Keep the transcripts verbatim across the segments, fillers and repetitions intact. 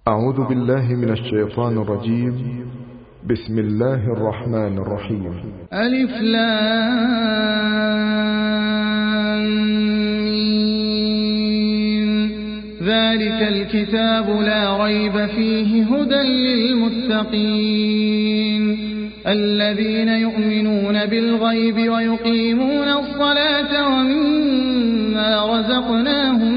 أعوذ بالله من الشيطان الرجيم. بسم الله الرحمن الرحيم. ألف لام ميم. ذلك الكتاب لا ريب فيه هدى للمتقين الذين يؤمنون بالغيب ويقيمون الصلاة ومما رزقناهم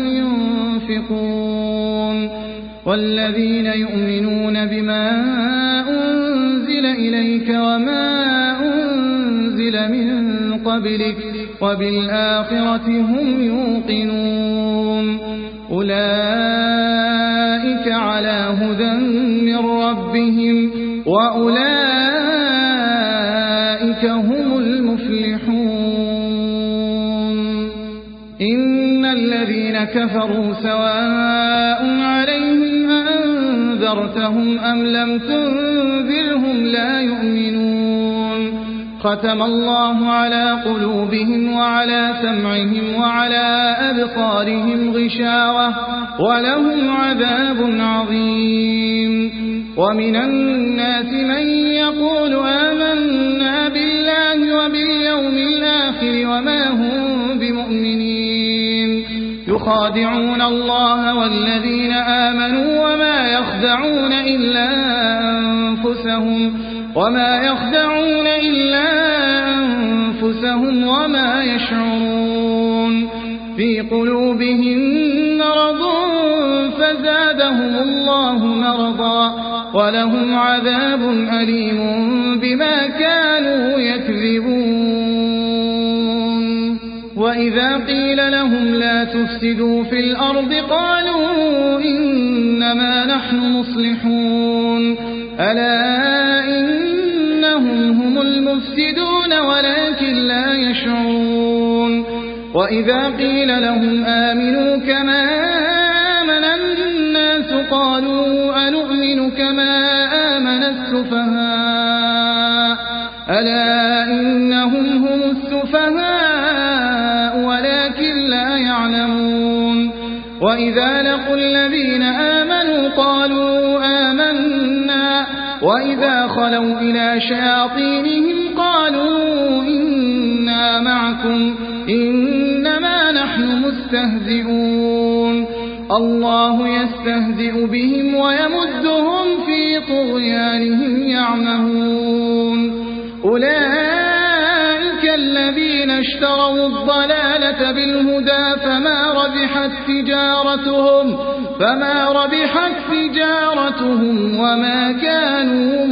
ينفقون والذين يؤمنون بما أنزل إليك وما أنزل من قبلك وبالآخرة هم يوقنون أولئك على هدى من ربهم وأولئك هم المفلحون. إن الذين كفروا سواء عليهم أنذرتهم أم لم تنذرهم لا يؤمنون. ختم الله على قلوبهم وعلى سمعهم وعلى أبصارهم غشاوة ولهم عذاب عظيم. ومن الناس من يقول آمنا بالله وباليوم الآخر وما هم بمؤمنين يخادعون الله والذين آمنوا وما يخدعون إلا أنفسهم وما يخدعون إلا أنفسهم وما يشعرون. في قلوبهم مرض فزادهم الله مرضا ولهم عذاب أليم بما كانوا يكذبون. وإذا قيل لهم لا تفسدوا في الأرض قالوا إنما نحن مصلحون ألا إنهم هم المفسدون ولكن لا يشعرون. وإذا قيل لهم آمنوا كما آمن الناس قالوا أنؤمن كما آمن السفهاء ألا إنهم هم السفهاء ولكن لا يعلمون. وإذا لقوا الذين آمنوا قالوا آمنا وإذا خلوا إلى شياطينهم قالوا إنا معكم إنما نحن مستهزئون. الله يستهزئ بهم ويمدهم في طغيانهم يعمهون. أولئك الذين اشتروا الضلالة بالهدى فما ربحت تجارتهم فما ربحت تجارتهم وما كانوا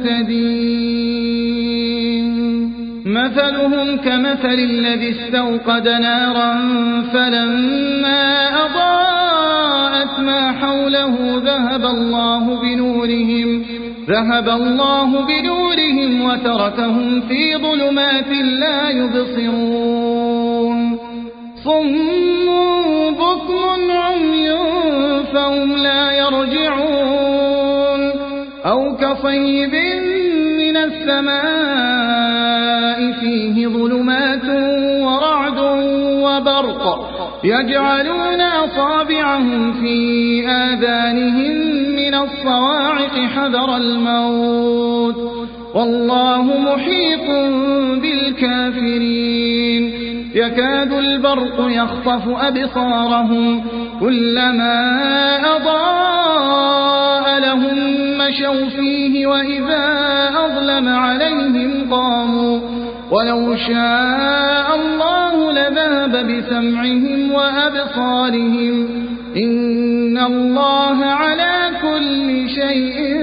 مهتدين. مثلهم كمثل الذي استوقد نارا فلما أضاءت ما حوله ذهب الله بنورهم ذهب الله بنورهم وتركهم في ظلمات لا يبصرون. صم بكم عمي فهم لا يرجعون. أو كصيب من السماء فيه ظلمات ورعد وبرق يجعلون أصابعهم في آذانهم من الصواعق حذر الموت والله محيط بالكافرين. يكاد البرق يخطف أبصارهم كلما أضاء لهم مشوا فيه وإذا أظلم عليهم قاموا ولو شاء الله لذهب بسمعهم وأبصارهم إن الله على كل شيء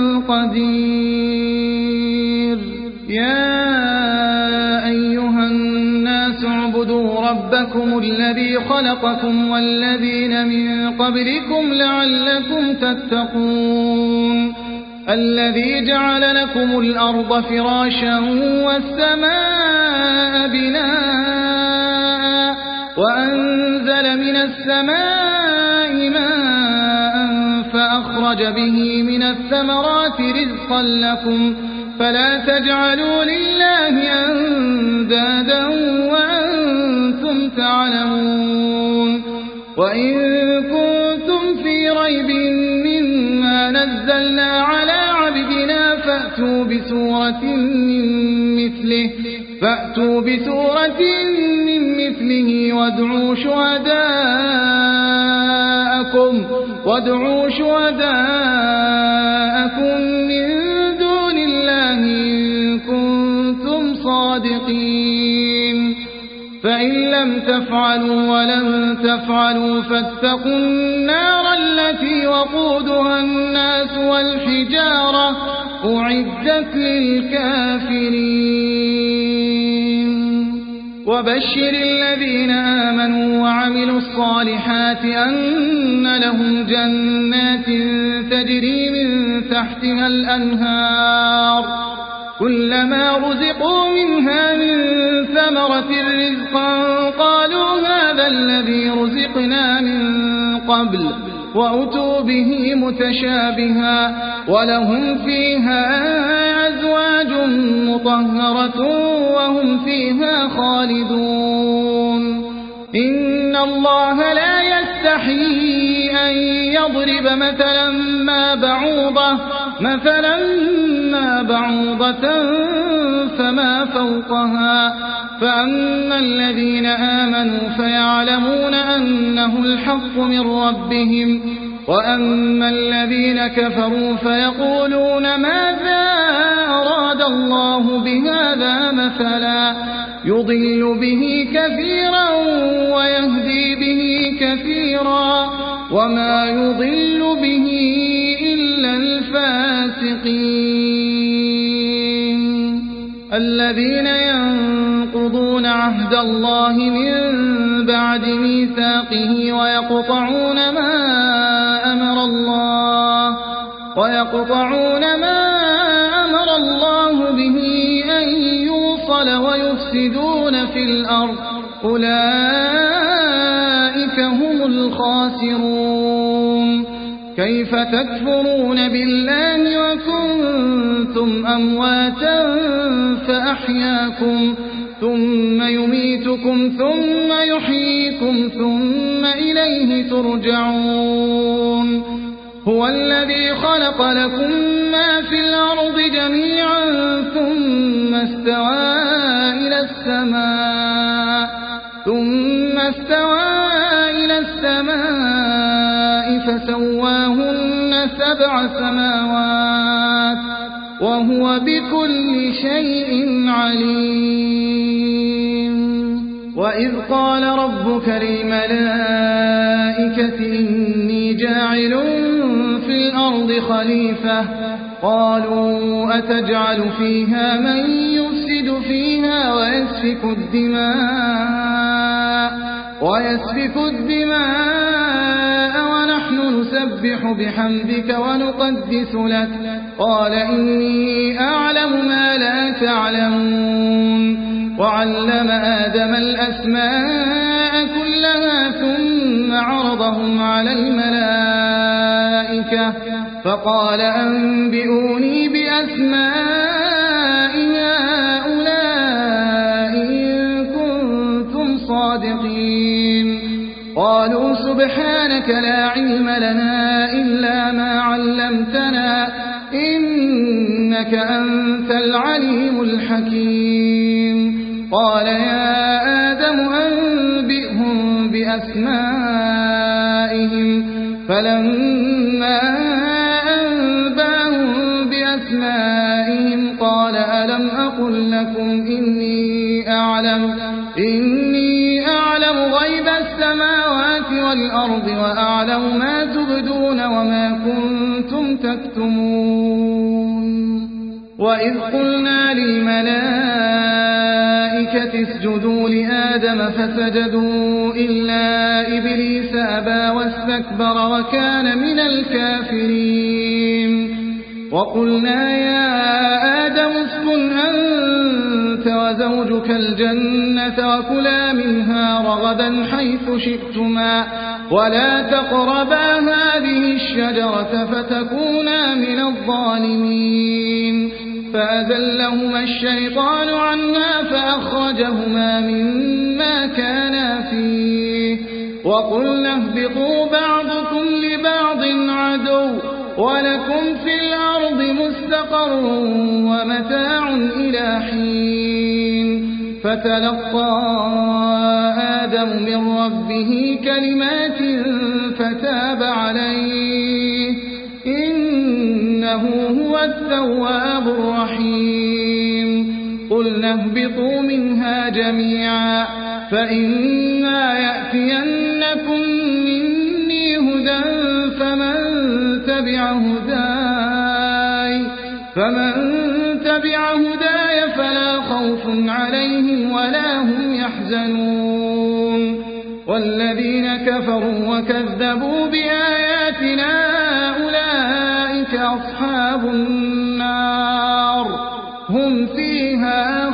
قدير. يا أيها الناس اعبدوا ربكم الذي خلقكم والذين من قبلكم لعلكم تتقون الذي جعل لكم الأرض فراشا والسماء بناء وأنزل من السماء ماء فأخرج به من الثمرات رزقا لكم فلا تجعلوا لله أندادا وأنتم تعلمون. وإن كنتم في ريب مما نزلنا على عبدنا فأتوا بسورة من مثله فأتوا بسورة من مثله وادعوا شهداءكم وادعوا شهداءكم من دون الله إن كنتم صادقين فإن لم تفعلوا ولن تفعلوا فاتقوا النار التي وقودها الناس والحجارة أعدت للكافرين وبشر الذين آمنوا وعملوا الصالحات أن لهم جنات تجري من تحتها الأنهار كلما رزقوا منها من ثمرة رزقا قالوا هذا الذي رزقنا من قبل وأتوا به متشابها ولهم فيها أزواج مطهرة وهم فيها خالدون إن الله لا يستحيي أن يضرب مثلا ما بعوضة مثلا ما بعوضة فما فوقها فأما الذين آمنوا فيعلمون أنه الحق من ربهم وأما الذين كفروا فيقولون ماذا أراد الله بهذا مثلا يضل به كثيرا ويهدي به كثيرا وما يضل به إلا الفاسقين الذين ينقضون عهد الله من بعد ميثاقه ويقطعون ما أمر الله ويقطعون ما أمر الله به أن يوصل ويفسدون في الأرض أولئك هم الخاسرون كيف تكفرون بالله وكنتم أمواتا فأحياكم ثم يميتكم ثم يحييكم ثم إليه ترجعون هو الذي خلق لكم ما في الأرض جميعا ثم استوى إلى السماء ثم استوى إلى السماء فسواهن سبع سماوات وهو بكل شيء عليم وإذ قال ربك للملائكة إني جاعل في الأرض خليفة قالوا أتجعل فيها من يفسد فيها ويسفك الدماء ويسفك الدماء ونحن نسبح بحمدك ونقدس لك قال إني أعلم ما لا تعلمون وعلم آدم الأسماء كلها ثم عرضهم على الملائكة فقال أنبئوني بأسماء هؤلاء إن كنتم صادقين قالوا سبحانك لا علم لنا إلا ما علمتنا إنك أنت العليم الحكيم قال يا آدم أنبئهم بأسمائهم فلما أنباهم بأسمائهم قال ألم أقل لكم إني أعلم إني أعلم غيب السماوات والأرض وأعلم ما تبدون وما كنتم تكتمون وإذ قلنا للملائكة اسجدوا لآدم فسجدوا إلا إبليس أبى واستكبر وكان من الكافرين وقلنا يا آدم اسكن أنت وزوجك الجنة وكلا منها رغدا حيث شئتما ولا تقربا هذه الشجرة فتكونا من الظالمين فأزلهما الشيطان عنها فأخرجهما مما كانا فيه وقلنا اهبطوا بعضكم لبعض عدو ولكم في الأرض مستقر ومتاع إلى حين فتلقى آدم من ربه كلمات فتاب عليه إنه هو التواب الرحيم قلنا اهبطوا منها جميعا فإما يأتينكم مني هدى فمن تبع هداي فمن تبع هداي فلا خوف عليهم ولا هم يحزنون والذين كفروا وكذبوا بآياتنا أولئك أصحاب النار هم فيها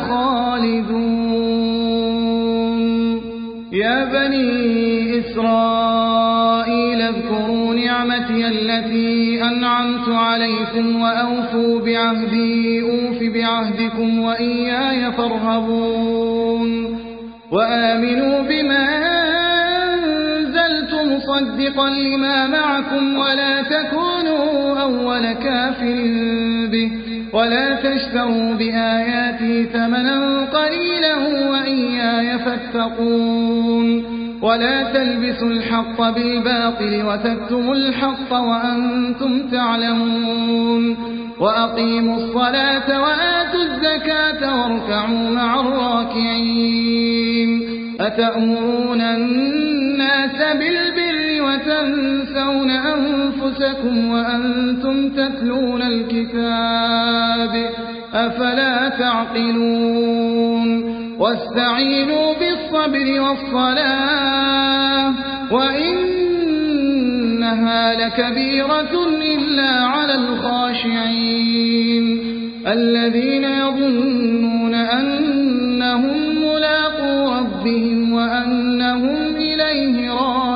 خالدون يا بني إسرائيل اذكروا نعمتي التي أنعمت عليكم وأوفوا بعهدي أوف بعهدكم وإياي فارهبون وآمنوا بما أنزلت مصدقا لما معكم ولا تكونوا أول كافر به ولا تشتروا بآياتي ثمنا قليلا وإياي فاتقون ولا تلبسوا الحق بالباطل وتكتموا الحق وأنتم تعلمون وأقيموا الصلاة وآتوا الزكاة واركعوا مع الراكعين أتأمرون الناس بالبر وتنسون أنفسكم وأنتم تتلون الكتاب أفلا تعقلون واستعينوا بالصبر والصلاة وإنها لكبيرة إلا على الخاشعين الذين يظنون أنهم ملاقو ربهم وأنهم إليه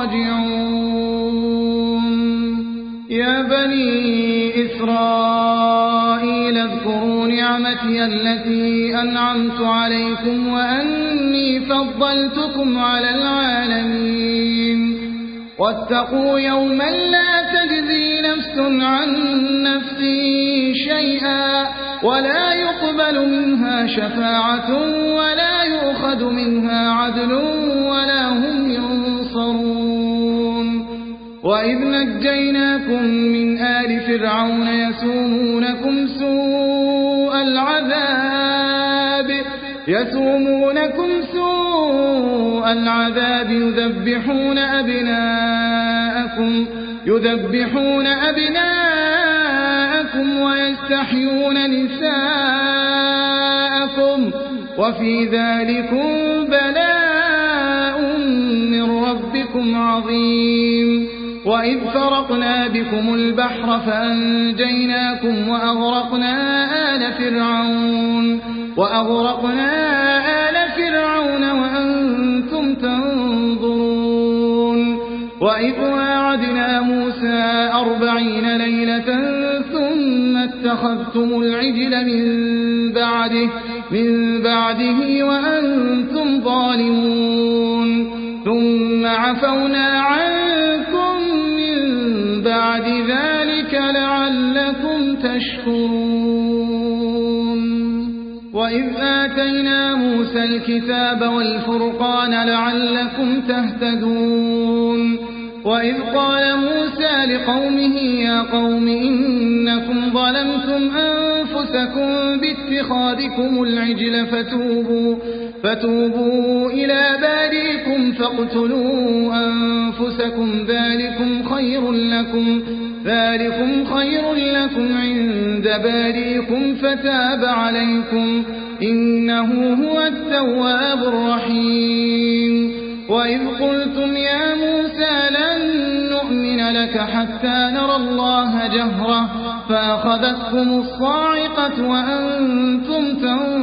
راجعون يا بني إسرائيل اذكروا نعمتي التي أنعمت عليكم وأني فضلتكم على العالمين واتقوا يوما لا تجزي نفس عن نفس شيئا ولا يقبل منها شفاعة ولا يؤخذ منها عدل ولا هم ينصرون وإذ نجيناكم من آل فرعون يسومونكم سوء العذاب يسومونكم سوء العذاب يذبحون أبناءكم يذبحون أبناءكم ويستحيون نساءكم وفي ذلكم بلاء من ربكم عظيم وإذ فرقنا بكم البحر فأنجيناكم وأغرقنا آل فرعون وأغرقنا آل فرعون وأنتم تنظرون وإذ واعدنا موسى أربعين ليلة ثم اتخذتم العجل من بعده من بعده وأنتم ظالمون ثم عفونا عنكم من بعد ذلك لعلكم تشكرون وإذ آتينا موسى الكتاب والفرقان لعلكم تهتدون وإذ قال موسى لقومه يا قوم إنكم ظلمتم أنفسكم باتخاذكم العجل فتوبوا, فتوبوا إلى بارئكم فاقتلوا أنفسكم ذلكم خير لكم ذلكم خير لكم عند بارئكم فتاب عليكم إنه هو التواب الرحيم وإذ قلتم يا موسى لن نؤمن لك حتى نرى الله جهرة فأخذتكم الصاعقة وأنتم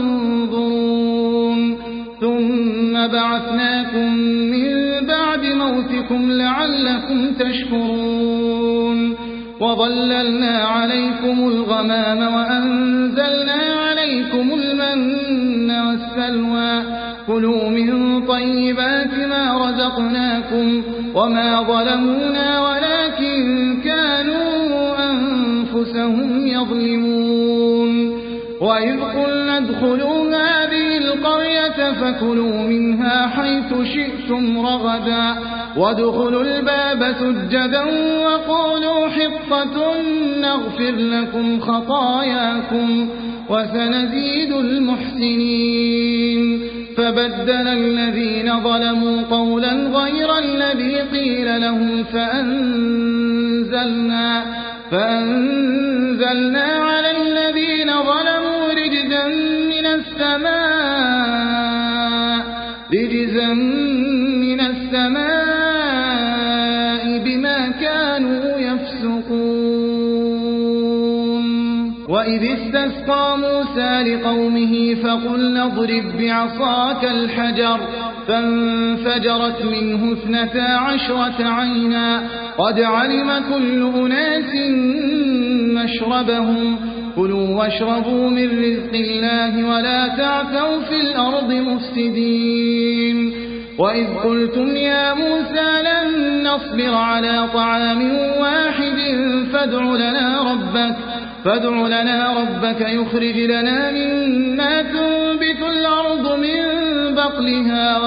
تنظرون ثم بعثناكم من بعد موتكم لعلكم تشكرون وظللنا عليكم الغمام وأنزلنا عليكم المن والسلوى كلوا من طيبات ما رزقناكم وما ظلمونا ولكن كانوا أنفسهم أنفسهم يظلمون وإذ قلنا ادخلوا هذه القرية فكلوا منها حيث شئتم رغدا وادخلوا الباب سجدا وقولوا حطة نغفر لكم خطاياكم وسنزيد المحسنين فبدل الذين ظلموا قولا غير الذي قيل لهم فأنزلنا, فأنزلنا على الذين ظلموا رجزا من السماء, رجزا من السماء بما كانوا يفسقون وإذ استسقى موسى لقومه فقلنا اضرب بعصاك الحجر فانفجرت منه اثنتا عشرة عينا قد علم كل أناس مشربهم كلوا واشربوا من رزق الله ولا تعثوا في الأرض مفسدين وإذ قلتم يا موسى لن نصبر على طعام واحد فادع لنا ربك فادع لنا ربك يخرج لنا مما تنبت الأرض من بقلها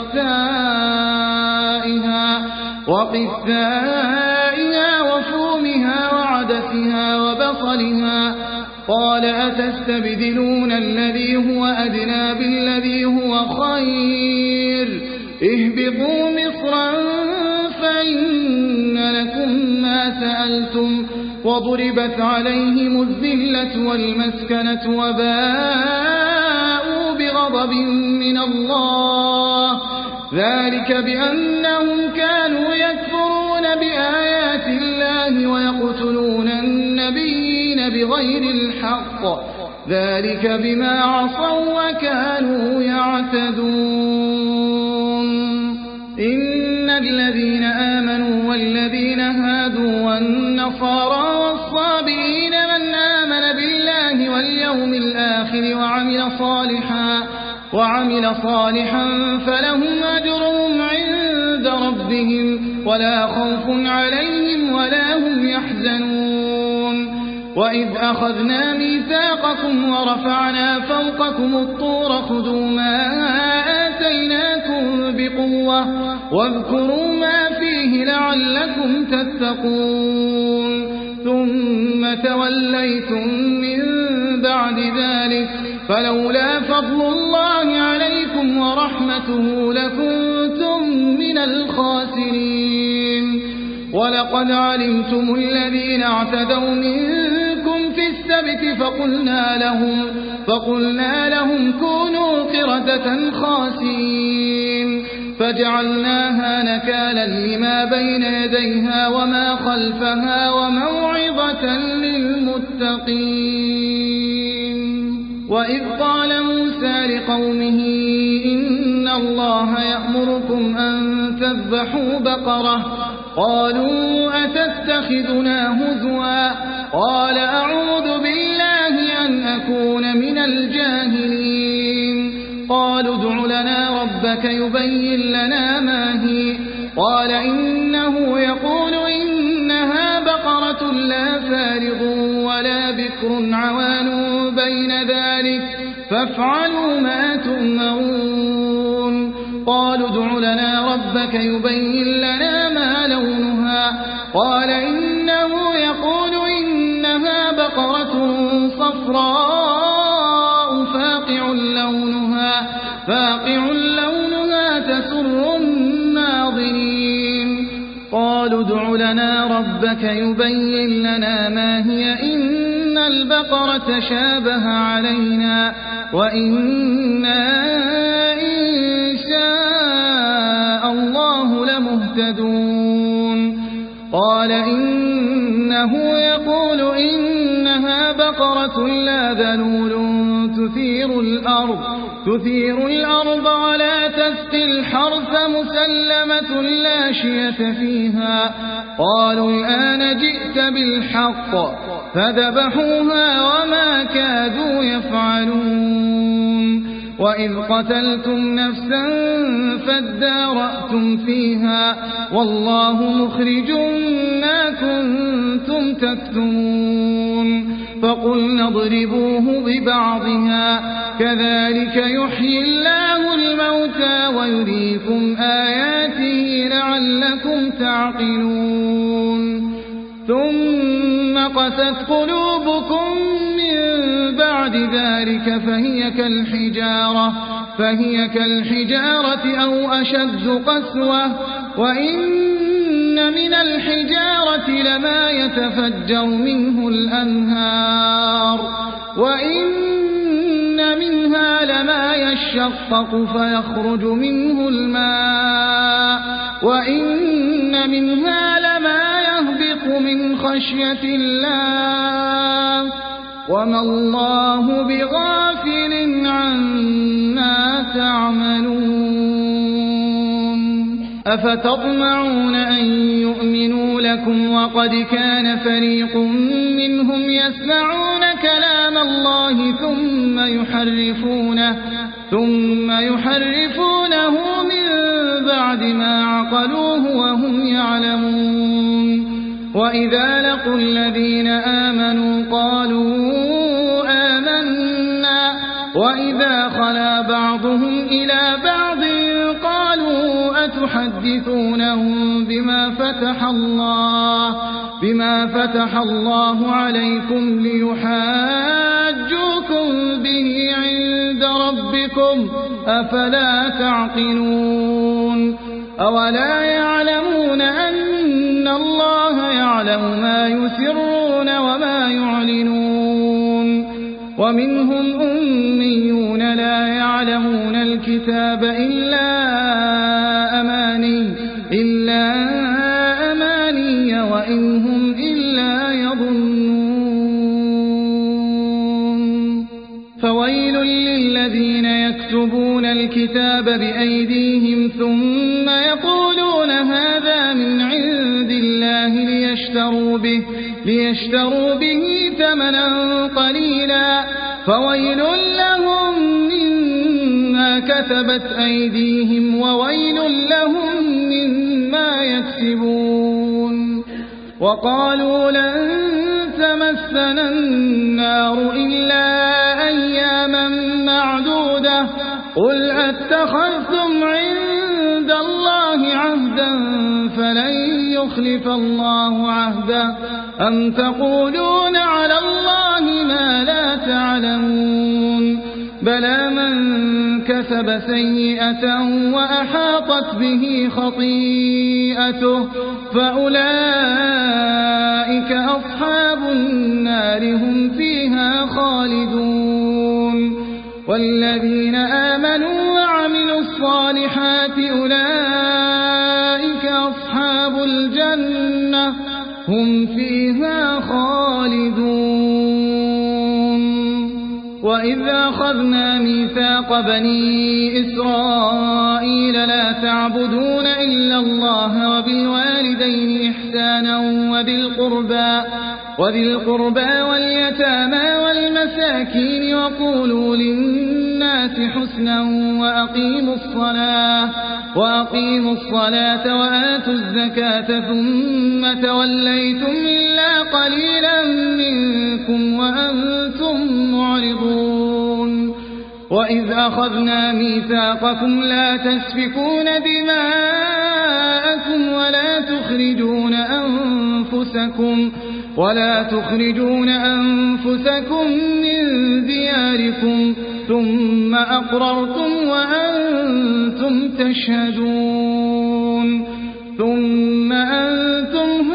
وقثائها, وقثائها وفومها وعدسها وبصلها قال أتستبدلون الذي هو أدنى بالذي هو خير اهبطوا مصرا فإن لكم ما سألتم وضربت عليهم الذلة والمسكنة وباءوا بغضب من الله ذلك بأنهم كانوا يكفرون بآيات الله ويقتلون النبيين بغير الحق ذلك بما عصوا وكانوا يعتدون إن الذين آمنوا والذين هادوا والنصارى والصابئين من آمن بالله واليوم الآخر وعمل صالحا وعمل صالحا فلهم أجرهم عند ربهم ولا خوف عليهم ولا هم يحزنون وإذ أخذنا ميثاقكم ورفعنا فوقكم الطور خذوا ما آتيناكم بقوة واذكروا ما فيه لعلكم تتقون ثم توليتم من بعد ذلك فلولا فضل الله عليكم ورحمته لكنتم من الخاسرين ولقد علمتم الذين اعتدوا منكم في السبت فقلنا لهم, فقلنا لهم كونوا قردة خاسئين فجعلناها نكالا لما بين يديها وما خلفها وموعظة للمتقين وإذ قال موسى لقومه إن الله يأمركم أن تذبحوا بقرة قالوا أتتخذنا هزوا قال أعوذ بالله أن أكون من الجاهلين قالوا ادع لنا ربك يبين لنا ما هي قال إنه يقول إنها بقرة لا فارغ ولا بكر عوان بين ذلك فافعلوا ما تؤمرون قالوا ادع لنا ربك يبين لنا ما لونها قال إنه يقول إنها بقرة صفراء فاقع لونها فاقع لونها تسر الناظرين قالوا ادع لنا ربك يبين لنا ما هي إن البقرة شابه علينا وإنا إن شاء الله لمهتدون قال إنه يقول إنها بقرة لا ذلول تثير الأرض تثير الأرض ولا تسقي الحرث مسلمة لا شية فيها قالوا الآن جئت بالحق فذبحوها وما كادوا يفعلون وإذ قتلتم نفسا فادارأتم فيها والله مخرج ما كنتم تكتمون فقلنا اضربوه ببعضها كذلك يحيي الله الموتى ويريكم آياته لعلكم تعقلون ثم قست قلوبكم من بعد ذلك فهي كالحجارة فهي كالحجارة أو أشد قسوة وإن من الحجارة لما يتفجر منه الأنهار وإن منها لما يشقق فيخرج منه الماء وإن منها لما يهبط من خشية الله وما الله بغافل عما تعملون أفتطمعون أن يؤمنوا لكم وقد كان فريق منهم يسمعون كلام الله ثم يحرفونه ثم يحرفونه من بعد ما عقلوه وهم يعلمون وإذا لقوا الذين آمنوا قالوا آمنا وإذا خلا بعضهم إلى بعض قالوا أتحدثونهم بما فتح الله بما فتح الله عليكم ليحاجوكم به عند ربكم أفلا تعقلون أولا يعلمون أن الله يعلم ما يسرون وما يعلنون ومنهم أميون لا يعلمون الكتاب إلا أماني إلا أماني وإن هم إلا يظنون فويل للذين يكتبون الكتاب بأيديهم ثم يقولون هذا من عند الله ليشتروا به ليشتروا به ثمنا قليلا فويل لهم مما كتبت أيديهم وويل لهم مما يكسبون وقالوا لن تمسنا النار إلا أياما معدودة قل أتخذتم عند الله عهدا فلن يخلف الله عهدا أم تقولون على الله ما لا تعلمون بلى من كسب سيئة وأحاطت به خطيئته فأولئك أصحاب النار هم فيها خالدون والذين آمنوا وعملوا الصالحات أولئك أصحاب الجنة هم فيها خالدون وإذ أخذنا ميثاق بني إسرائيل لا تعبدون إلا الله وبالوالدين إحسانا وذي القربى وذي القربى واليتامى والمساكين وقولوا للناس حسنا وأقيموا الصلاة وأقيموا الصلاة وآتوا الزكاة ثم توليتم إلا قليلا منكم وأنتم معرضون وإذ أخذنا ميثاقكم لا تسفكون دماءكم ولا تخرجون أنفسكم ولا تخرجون أنفسكم من دياركم ثم أقررتم وأنتم تشهدون ثم أنتم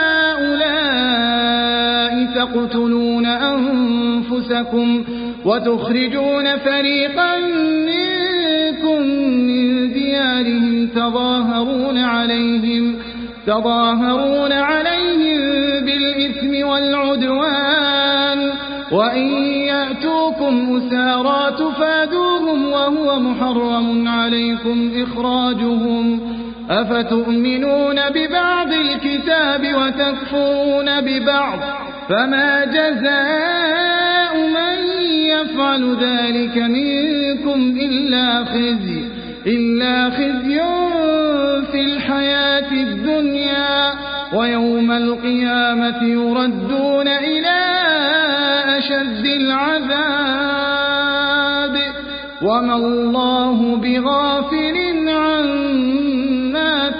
هؤلاء تقتلون أنفسكم وتخرجون فريقا منكم من ديارهم تظاهرون عليهم تظاهرون عليهم بالإثم والعدوان وإن يأتوكم أسارى تفادوهم وهو محرم عليكم إخراجهم أفتؤمنون ببعض الكتاب وتكفرون ببعض فما جزاء من يفعل ذلك منكم إلا خزي إلا خزي في الحياة الدنيا ويوم القيامة يردون إلى أشد العذاب وما الله بغافل عما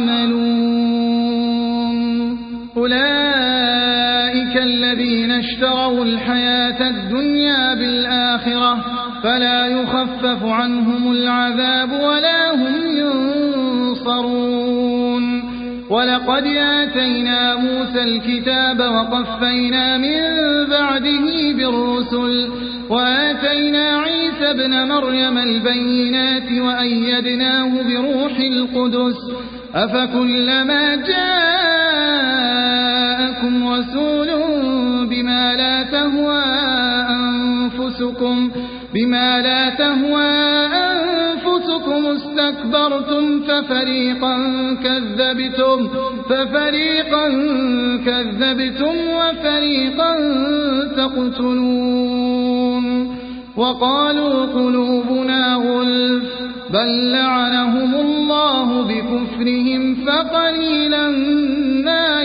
تعملون أولئك الذين اشتروا الحياة الدنيا بالآخرة فلا يخفف عنهم العذاب ولا هم ينصرون ولقد آتينا موسى الكتاب وقفينا من بعده بالرسل وآتينا عيسى ابن مريم البينات وأيدناه بروح القدس أفكلما جاءكم رسول بما لا تهوى أنفسكم بما لا تهوى أنفسكم استكبرتم ففريقا كذبتم ففريقا كذبتم وفريقا تقتلون وقالوا قلوبنا غلف بل لعنهم الله بكفرهم فقليلا ما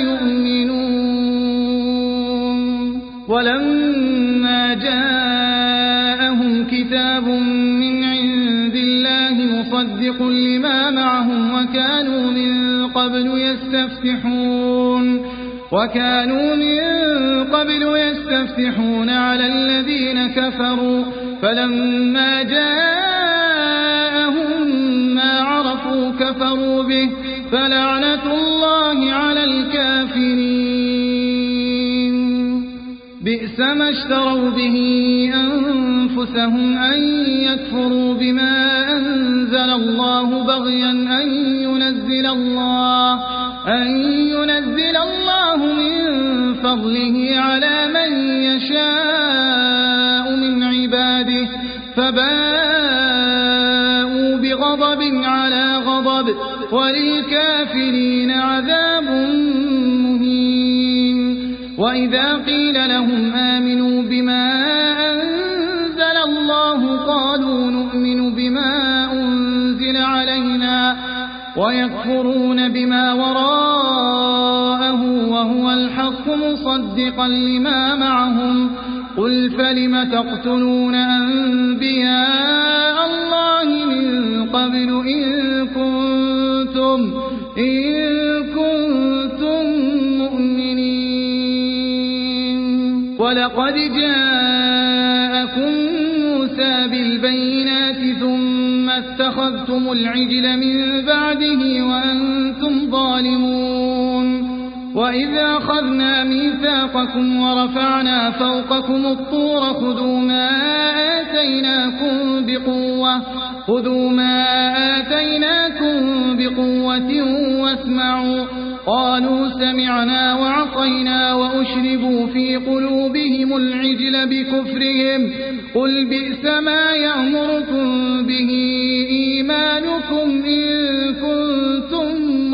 يؤمنون ولما جاءهم كتاب من عند الله مصدق لما معهم وكانوا من قبل يستفتحون وكانوا من قبل يستفتحون على الذين كفروا فلما جاءهم ما عرفوا كفروا به فلعنة الله على الكافرين بئس ما اشتروا به أنفسهم أن يكفروا بما أنزل الله بغيا أن ينزل الله أن ينزل الله من فضله على من يشاء من عباده فباءوا بغضب على غضب وللكافرين عذاب مهين وإذا قيل لهم آمنوا بما أنزل الله قالوا نؤمن بما أنزل علينا ويكفرون بما وراءه وهو الحق مصدقا لما معهم قل فلم تقتلون أنبياء الله من قبل إن كنتم, إن كنتم مؤمنين ولقد جاءكم موسى بالبينات ثم اتخذتم العجل من بعده وأنتم ظالمون وإذا أخذنا ميثاقكم ورفعنا فوقكم الطور خذوا ما آتيناكم بقوة خذوا ما آتيناكم بقوة واسمعوا قالوا سمعنا وعصينا وأشربوا في قلوبهم العجل بكفرهم قل بئس ما يأمركم به إيمانكم إن كنتم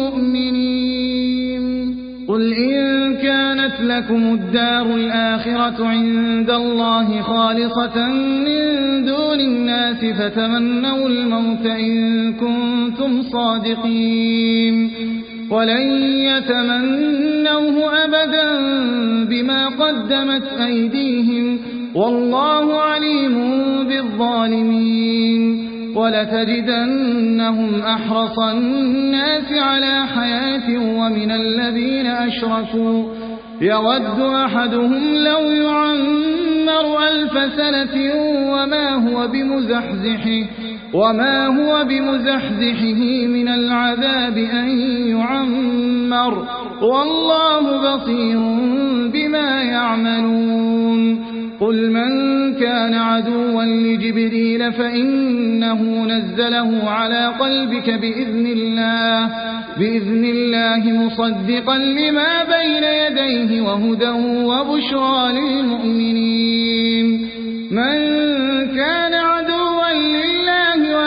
مؤمنين قل إن كانت لكم الدار الآخرة عند الله خالصة من دون الناس فتمنوا الموت إن كنتم صادقين ولن يتمنوه أبدا بما قدمت أيديهم والله عليم بالظالمين ولتجدنهم أحرص الناس على حياة ومن الذين أشركوا يود أحدهم لو يعمر ألف سنة وما هو بمزحزحه وما هو بمزحزحه من العذاب أن يعمر والله بصير بما يعملون قل من كان عدوا لجبريل فإنه نزله على قلبك بإذن الله بإذن الله مصدقا لما بين يديه وهدى وبشرى للمؤمنين من كان عدوا لله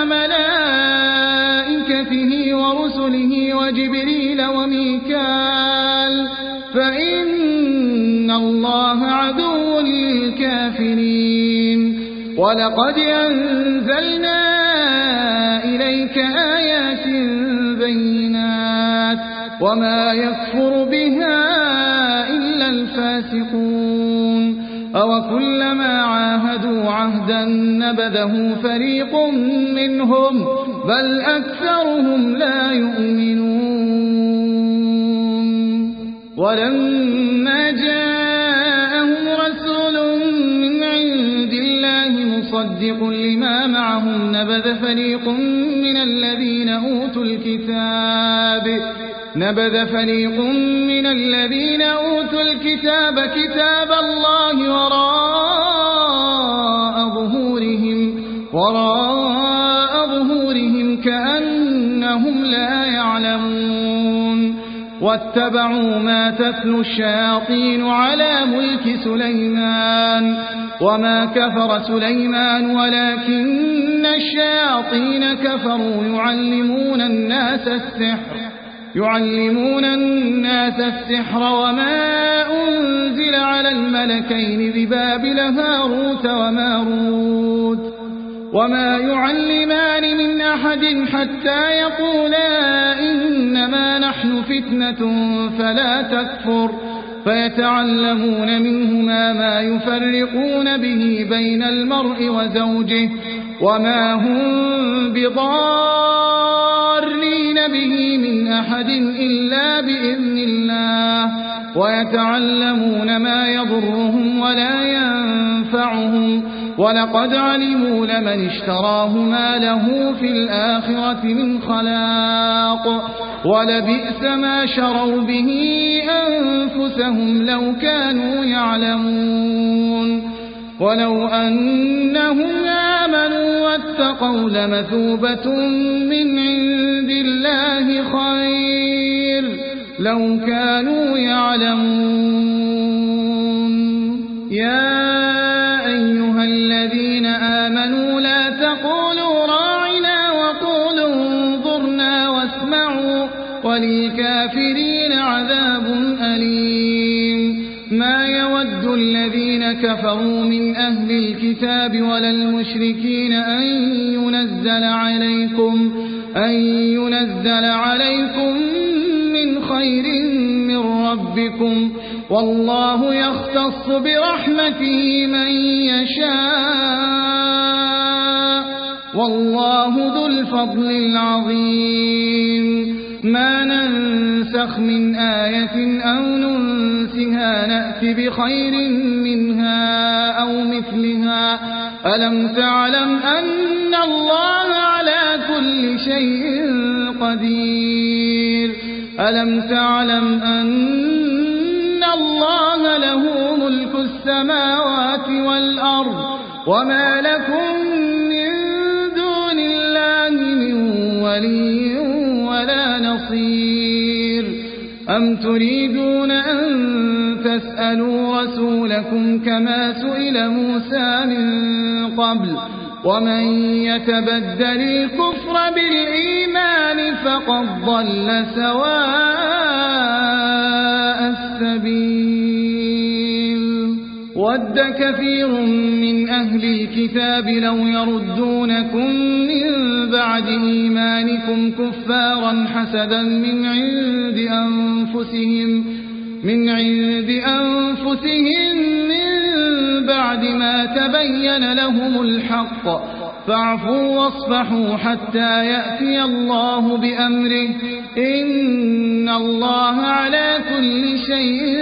وملائكته ورسله وجبريل وميكال فإن الله عدو للكافرين ولقد أنزلنا إليك آيات بينات وما يكفر بها إلا الفاسقون أوكلما عاهدوا عهدا نبذه فريق منهم بل أكثرهم لا يؤمنون ولما جاءهم رسول من عند الله مصدق لما معهم نبذ فريق من الذين أوتوا الكتاب نبذ فريق من الذين أوتوا الكتاب كتاب الله وراء ظهورهم وراء ظهورهم كأنهم لا يعلمون واتبعوا ما تتلو الشياطين على ملك سليمان وما كفر سليمان ولكن الشياطين كفروا يعلمون الناس السحر يعلمون الناس السحر وما أنزل على الملكين ببابل هاروت وماروت وما يعلمان من أحد حتى يقولا إنما نحن فتنة فلا تكفر فيتعلمون منهما ما يفرقون به بين المرء وزوجه وما هم بضارين به من أحد إلا بإذن الله ويتعلمون ما يضرهم ولا ينفعهم ولقد علموا لمن اشتراه ما له في الآخرة من خلاق ولبئس ما شروا به أنفسهم لو كانوا يعلمون ولو أنهم آمنوا واتقوا لمثوبة من عند الله خير لو كانوا يعلمون يا أيها الذين آمنوا لا تقولوا راعنا وقولوا انظرنا واسمعوا وللكافرين عذاب أليم ما يود الذين كفروا من أهل الكتاب ولا المشركين أن ينزل عليكم أن ينزل عليكم من خير من ربكم والله يختص برحمته من يشاء والله ذو الفضل العظيم ما ننسخ من آية أو ننسها نأتي بخير منها أو مثلها ألم تعلم أن الله على كل شيء قدير ألم تعلم أن الله له ملك السماوات والأرض وما لكم من دون الله من ولي ولا نصير أم تريدون أن تسألوا رسولكم كما سئل موسى من قبل ومن يتبدل الكفر بالإيمان فقد ضل سواء السبيل ود كثير من أهل الكتاب لو يردونكم من بعد إيمانكم كفارا حسدا من عند أنفسهم من عند أنفسهم من بعد ما تبين لهم الحق فاعفوا واصفحوا حتى يأتي الله بأمره إن الله على كل شيء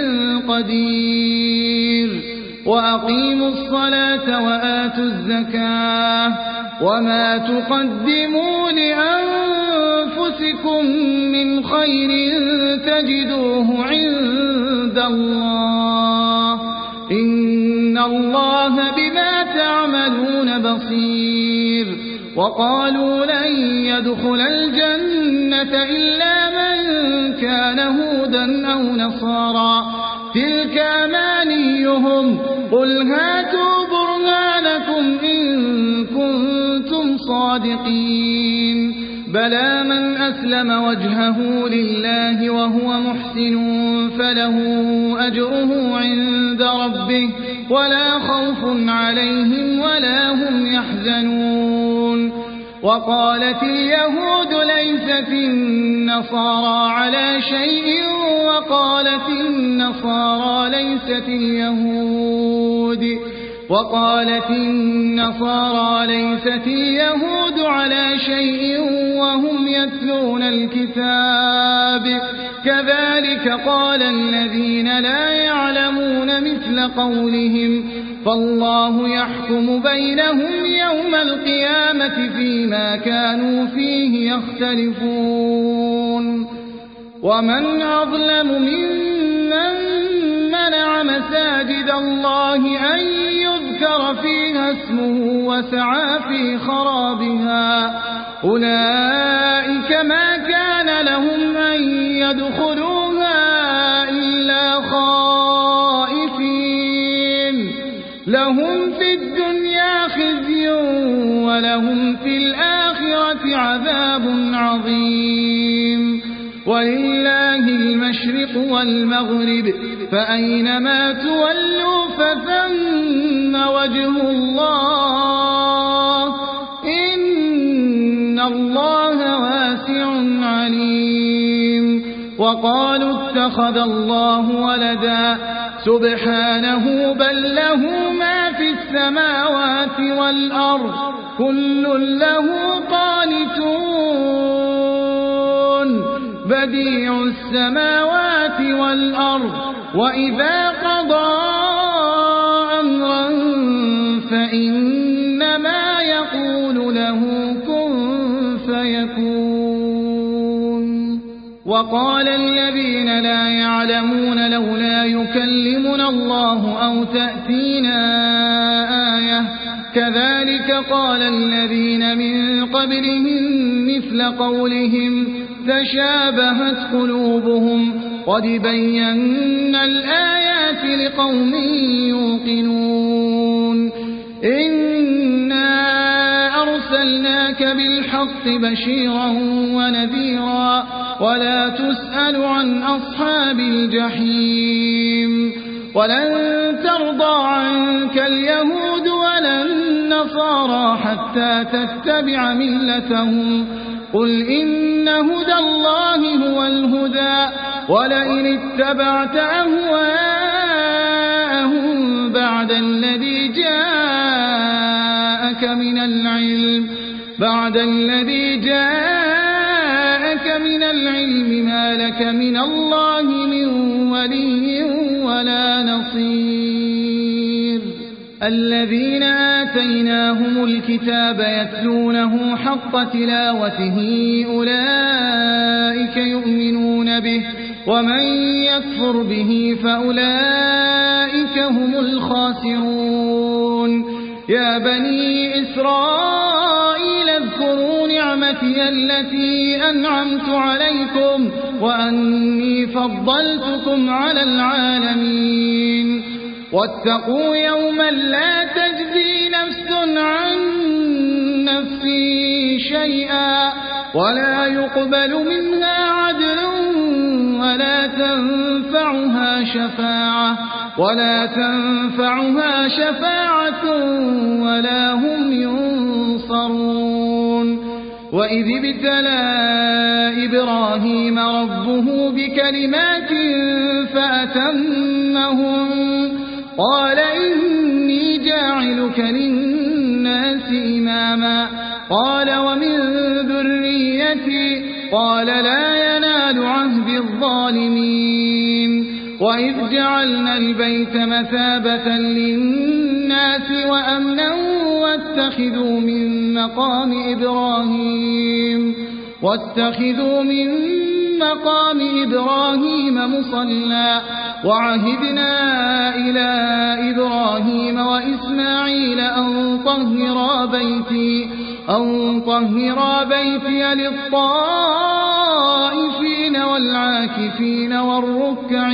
قدير وأقيموا الصلاة وآتوا الزكاة وما تقدموا لأنفسكم من خير تجدوه عند الله إن الله بما تعملون بصير وقالوا لن يدخل الجنة إلا من كان هودا أو نصارى تلك أمانيهم قل هاتوا برهانكم إن كنتم صادقين بلى من أسلم وجهه لله وهو محسن فله أجره عند ربه ولا خوف عليهم ولا هم يحزنون وقالت اليهود ليست النصارى على شيء وقالت النصارى ليست اليهود وقالت النصارى ليست اليهود على شيء وهم يتلون الكتاب كذلك قال الذين لا يعلمون مثل قولهم فالله يحكم بينهم يوم القيامة فيما كانوا فيه يختلفون ومن أظلم ممن منع مساجد الله أن يذكر فيها اسمه وسعى في خرابها أولئك ما كان لهم أن يدخلوها إلا خائفين لهم في الدنيا خزي ولهم في الآخرة عذاب عظيم ولله المشرق والمغرب فأينما تولوا فثم وجه الله إن الله واسع عليم وقالوا اتخذ الله ولدا سبحانه بل له ما في السماوات والأرض كل له قانتون بديع السماوات والأرض وإذا قضى أمرا فإنما يقول له كن فيكون وقال الذين لا يعلمون لولا يكلمنا الله أو تأتينا آية كذلك قال الذين من قبلهم مثل قولهم تشابهت قلوبهم قد بينا الآيات لقوم يوقنون إنا أرسلناك بالحق بشيرا ونذيرا ولا تسأل عن أصحاب الجحيم ولن ترضى عنك اليهود ولا النصارى حتى تتبع ملتهم قل إن هدى الله هو الهدى ولئن اتبعت أهواءهم بعد الذي جاءك من العلم بعد الذي جاءك من العلم ما لك من الله من ولي ولا نصير الذين آتيناهم الكتاب يتلونه حق تلاوته أولئك يؤمنون به ومن يكفر به فأولئك هم الخاسرون يا بني إسرائيل اذكروا نعمتي التي أنعمت عليكم وأني فضلتكم على العالمين واتقوا يوما لا تجزي نفس عن نفس شيئا ولا يقبل منها عدل ولا تنفعها شفاعة ولا تنفعها شفاعة ولا هم ينصرون وإذ ابتلى إبراهيم ربه بكلمات فأتمهم قال إني جاعلك للناس إماما قال ومن ذريتي قال لا ينال عهد الظالمين وإذ جعلنا البيت مثابة للناس وأمنا واتخذوا من مقام إبراهيم واتخذوا من مقام إبراهيم مصلى وعهدنا إلى إبراهيم وإسماعيل أن طهرا بيتي أن طهرا بيتي للطائفين والعاكفين والركع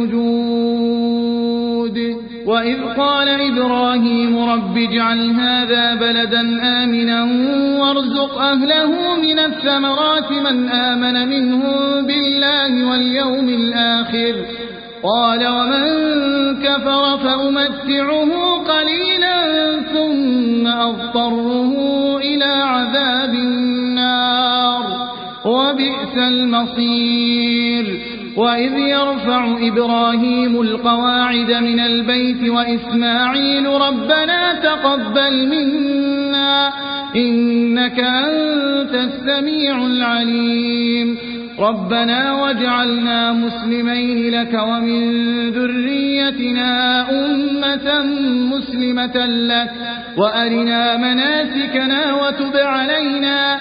السجود وإذ قال إبراهيم رب اجعل هذا بلدا آمنا وارزق أهله من الثمرات من آمن منهم بالله واليوم الآخر قال ومن كفر فأمتعه قليلا ثم أضطره إلى عذاب النار وبئس المصير وإذ يرفع إبراهيم القواعد من البيت وإسماعيل ربنا تقبل منا إنك أنت السميع العليم ربنا واجعلنا مسلمين لك ومن ذريتنا أمة مسلمة لك وأرنا مناسكنا وتب علينا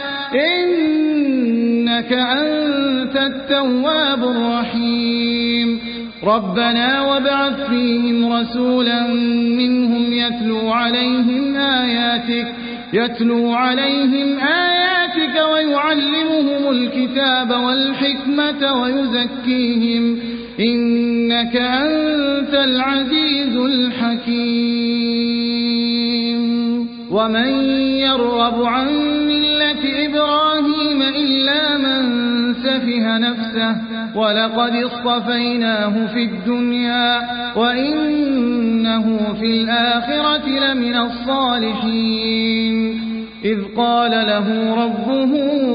إنك أنت التواب الرحيم ربنا وابعث فيهم رسولا منهم يتلو عليهم آياتك يتلو عليهم آياتك ويعلمهم الكتاب والحكمة ويزكيهم إنك أنت العزيز الحكيم ومن يرغب عن ملة إبراهيم إلا من سفه نفسه ولقد اصطفيناه في الدنيا وإنه في الآخرة لمن الصالحين إذ قال له ربه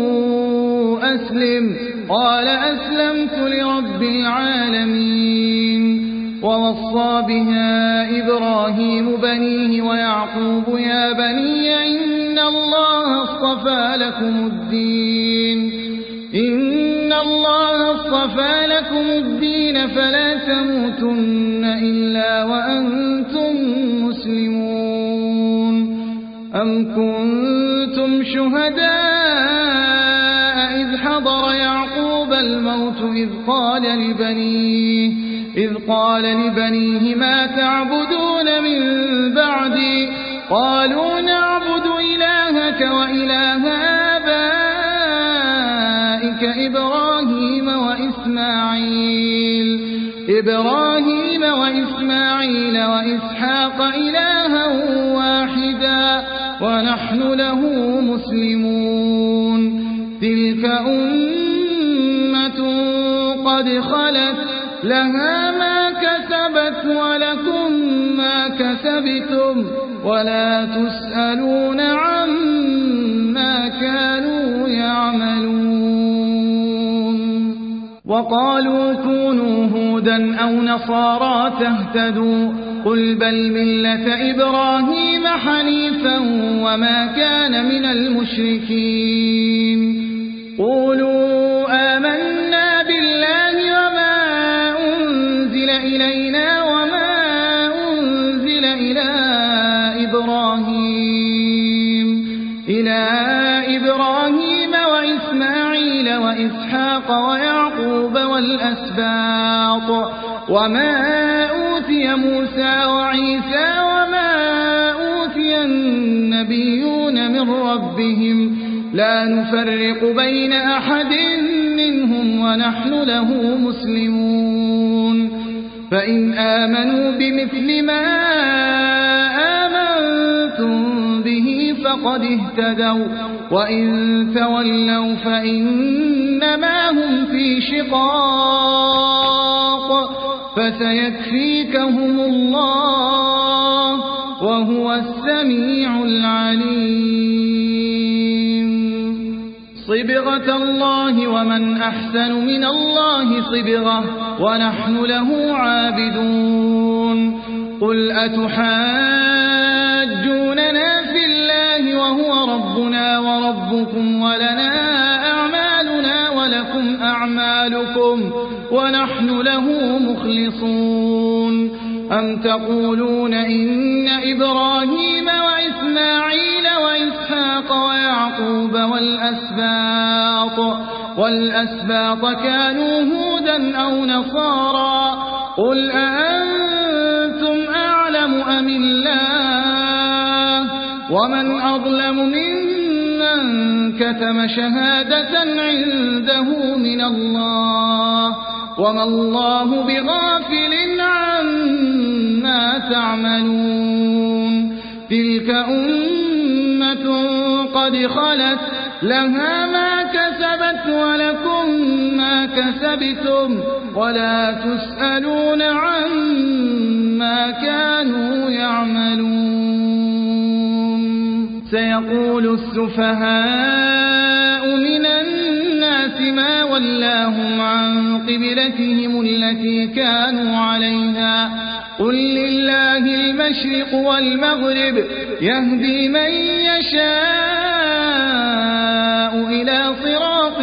أسلم قال أسلمت لرب العالمين ووصى بها إبراهيم بنيه ويعقوب يا بني إن الله اصطفى لكم الدين إن الله اصطفى لكم الدين فلا تموتن إلا وأنتم مسلمون أم كنتم شهداء إذ حضر يعقوب الموت إذ قال لبنيه إذ قال لبنيه ما تعبدون من بعدي قالوا نعبد إلهك وإله آبائك إبراهيم وإسماعيل إبراهيم وإسماعيل وإسحاق إلها واحدا ونحن له مسلمون تلك أمة قد خلت لها ما كسبت ولكم ما كسبتم ولا تسألون عما كانوا يعملون وقالوا كونوا هودا أو نصارى تهتدوا قل بل ملة إبراهيم حنيفا وما كان من المشركين قولوا آمنا بالله وما أنزل إلينا وما أنزل إلى إبراهيم إلى إبراهيم وإسماعيل وإسحاق ويعقوب والأسباط وما أوتي موسى وعيسى وما أوتي النبيون من ربهم لا نفرق بين أحد منهم ونحن له مسلمون فإن آمنوا بمثل ما آمنتم به فقد اهتدوا وإن تولوا فإنما هم في شقاق فسيكفيكهم الله وهو السميع العليم صبغة الله ومن أحسن من الله صبغة ونحن له عابدون قل أتحاجوننا في الله وهو ربنا وربكم ولنا أعمالنا ولكم أعمالكم ونحن له مخلصون أم تقولون إن إبراهيم وإسماعيل وإسحاق ويعقوب والأسباط والأسباط كانوا هودا أو نصارى قل أأنتم أعلم أم الله ومن أظلم ممن كتم شهادة عنده من الله وما الله بغافل عما تعملون تلك أمة قد خلت لها ما كسبت ولكم ما كسبتم ولا تسألون عما كانوا يعملون سيقول السفهاء من الناس بما ولاهم عن قبلتهم التي كانوا عليها قل لله المشرق والمغرب يهدي من يشاء إلى صراط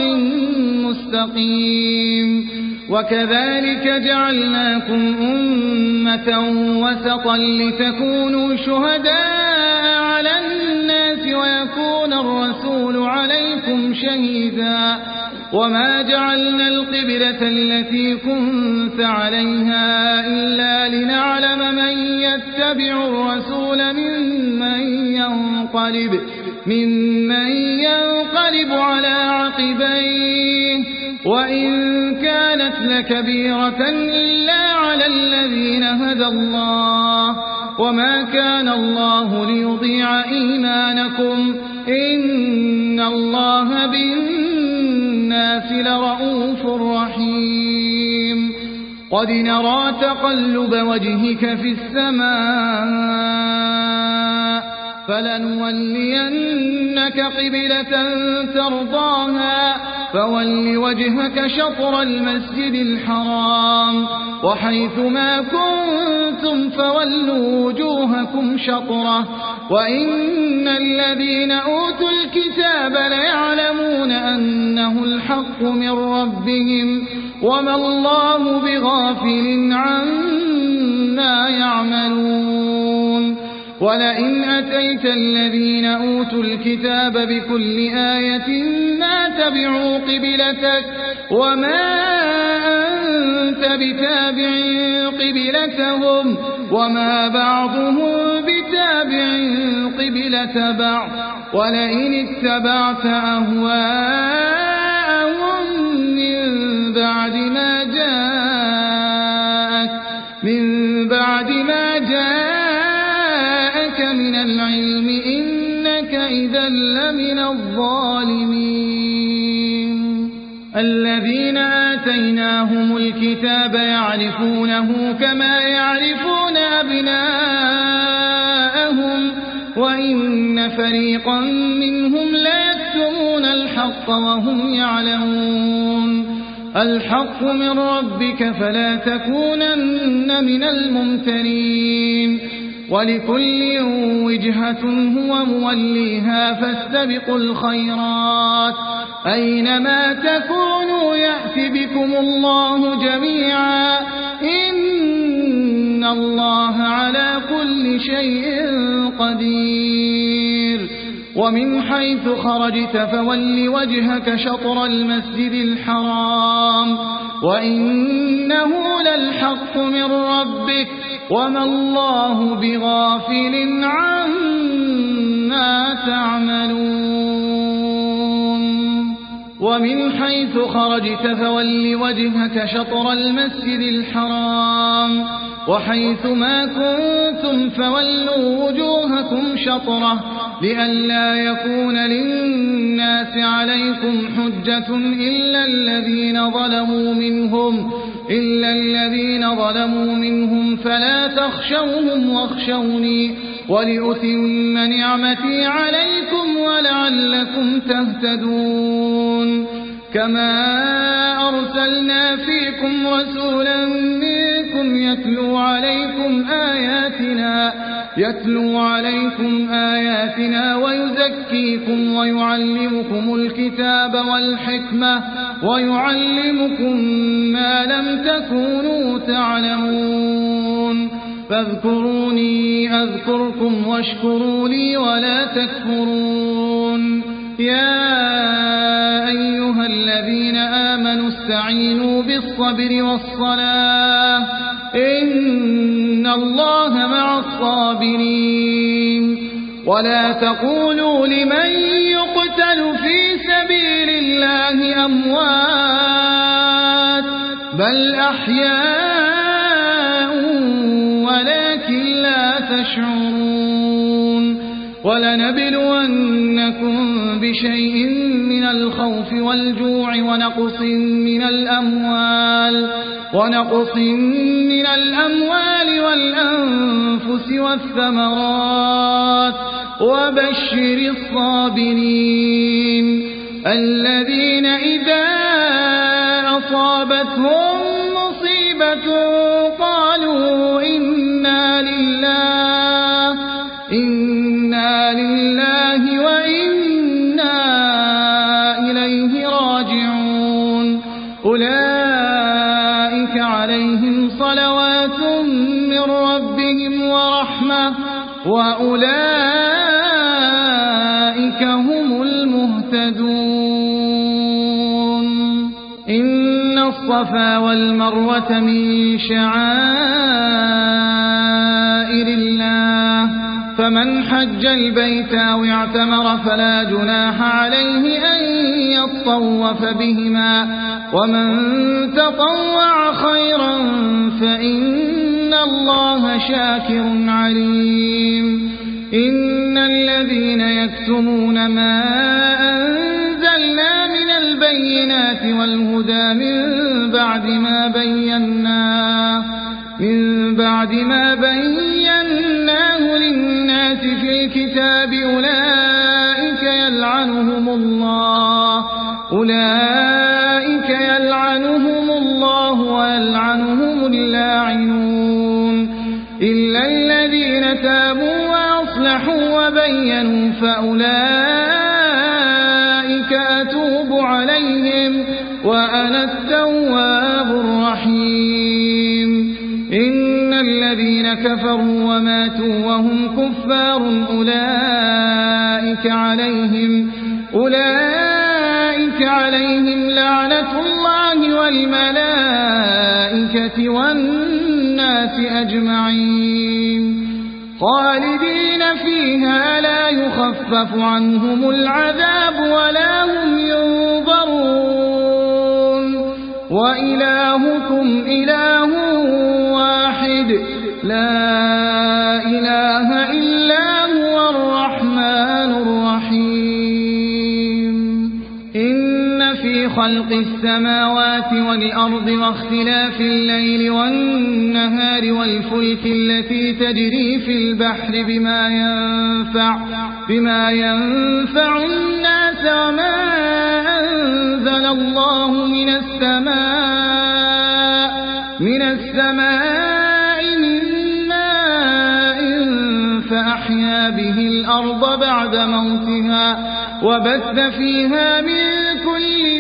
مستقيم وكذلك جعلناكم أمة وسطا لتكونوا شهداء على الناس ويكون الرسول عليكم شهيدا وما جعلنا القبلة التي كنت عليها إلا لنعلم من يتبع الرسول ممن ينقلب, ممن ينقلب على عقبيه وإن كانت لكبيرة إلا على الذين هدى الله وما كان الله ليضيع إيمانكم إن الله بالناس لرؤوف رحيم قد نرى تقلب وجهك في السماء فلنولينك قبلة ترضاها فول وجهك شطر المسجد الحرام وحيث ما كنتم فولوا وجوهكم شطره وإن الذين أوتوا الكتاب ليعلمون أنه الحق من ربهم وما الله بغافل عما يعملون ولئن أتيت الذين أوتوا الكتاب بكل آية ما تبعوا قبلتك وما أنت بتابع قبلتهم وما بعضهم بتابع قبلة بعض ولئن اتبعت أهواءهم من بعد ما جاءك من بعد ما جاءك من العلم إنك إذا لمن الظالمين الذين آتيناهم الكتاب يعرفونه كما يعرفون أبناءهم وإن فريقا منهم لا يكتمون الحق وهم يعلمون الحق من ربك فلا تكونن من الممترين ولكل وجهة هو موليها فاستبقوا الخيرات أينما تكونوا يأتي بكم الله جميعا إن الله على كل شيء قدير ومن حيث خرجت فول وجهك شطر المسجد الحرام وإنه للحق من ربك وما الله بغافل عما تعملون ومن حيث خرجت فول وجهك شطر المسجد الحرام وحيث ما كنتم فولوا وجوهكم شطره لئلا يكون للناس عليكم حجة إلا الذين ظلموا منهم إلا الذين ظلموا منهم فلا تخشوهم واخشوني ولأتم نعمتي عليكم ولعلكم تهتدون كما أرسلنا فيكم رسولا منكم يتلو عليكم آياتنا يتلو عليكم آياتنا ويزكيكم ويعلمكم الكتاب والحكمة ويعلمكم ما لم تكونوا تعلمون فاذكروني أذكركم واشكروا لي ولا تكفرون يا أيها الذين آمنوا استعينوا بالصبر والصلاة إن الله مع الصابرين ولا تقولوا لمن يقتل في سبيل الله أموات بل أحياء ولكن لا تشعرون ولنبلونكم بشيء من الخوف والجوع ونقص من الأموال ونقص من الأموال والأنفس والثمرات وبشر الصابرين الذين إذا أصابتهم مصيبة قالوا إنا لله إنا لله وإنا إليه راجعون أولئك عليهم صلوات من ربهم ورحمة وأولئك هم المهتدون إن الصفا والمروة من شعائر الله فمن حج البيت أو اعتمر فلا جناح عليه أن يطوف بهما ومن تطوع خيرا فإن الله شاكر عليم إن الذين يكتمون ما أنزلنا من البينات والهدى من بعد ما بيناه من بعد ما بيناه للناس في الكتاب أولئك يلعنهم الله أولئك يلعنهم الله ويلعنهم اللاعنون إلا الذين تابوا وأصلحوا وبينوا فأولئك أتوب عليهم وأنا التواب الرحيم إن الذين كفروا وماتوا وهم كفار أولئك عليهم أولئك عليهم لعنة الله والملائكة والناس أجمعين خالدين فيها لا يخفف عنهم العذاب ولا هم ينظرون وإلهكم إله واحد لا إله إلا هو الرحمن الرحيم إن في خلق السماوات والأرض واختلاف الليل والنهار والفلك التي تجري في البحر بما ينفع بما ينفع الناس وما أنزل الله من السماء من السماء من ماء فأحيا به الأرض بعد موتها وبث فيها من كل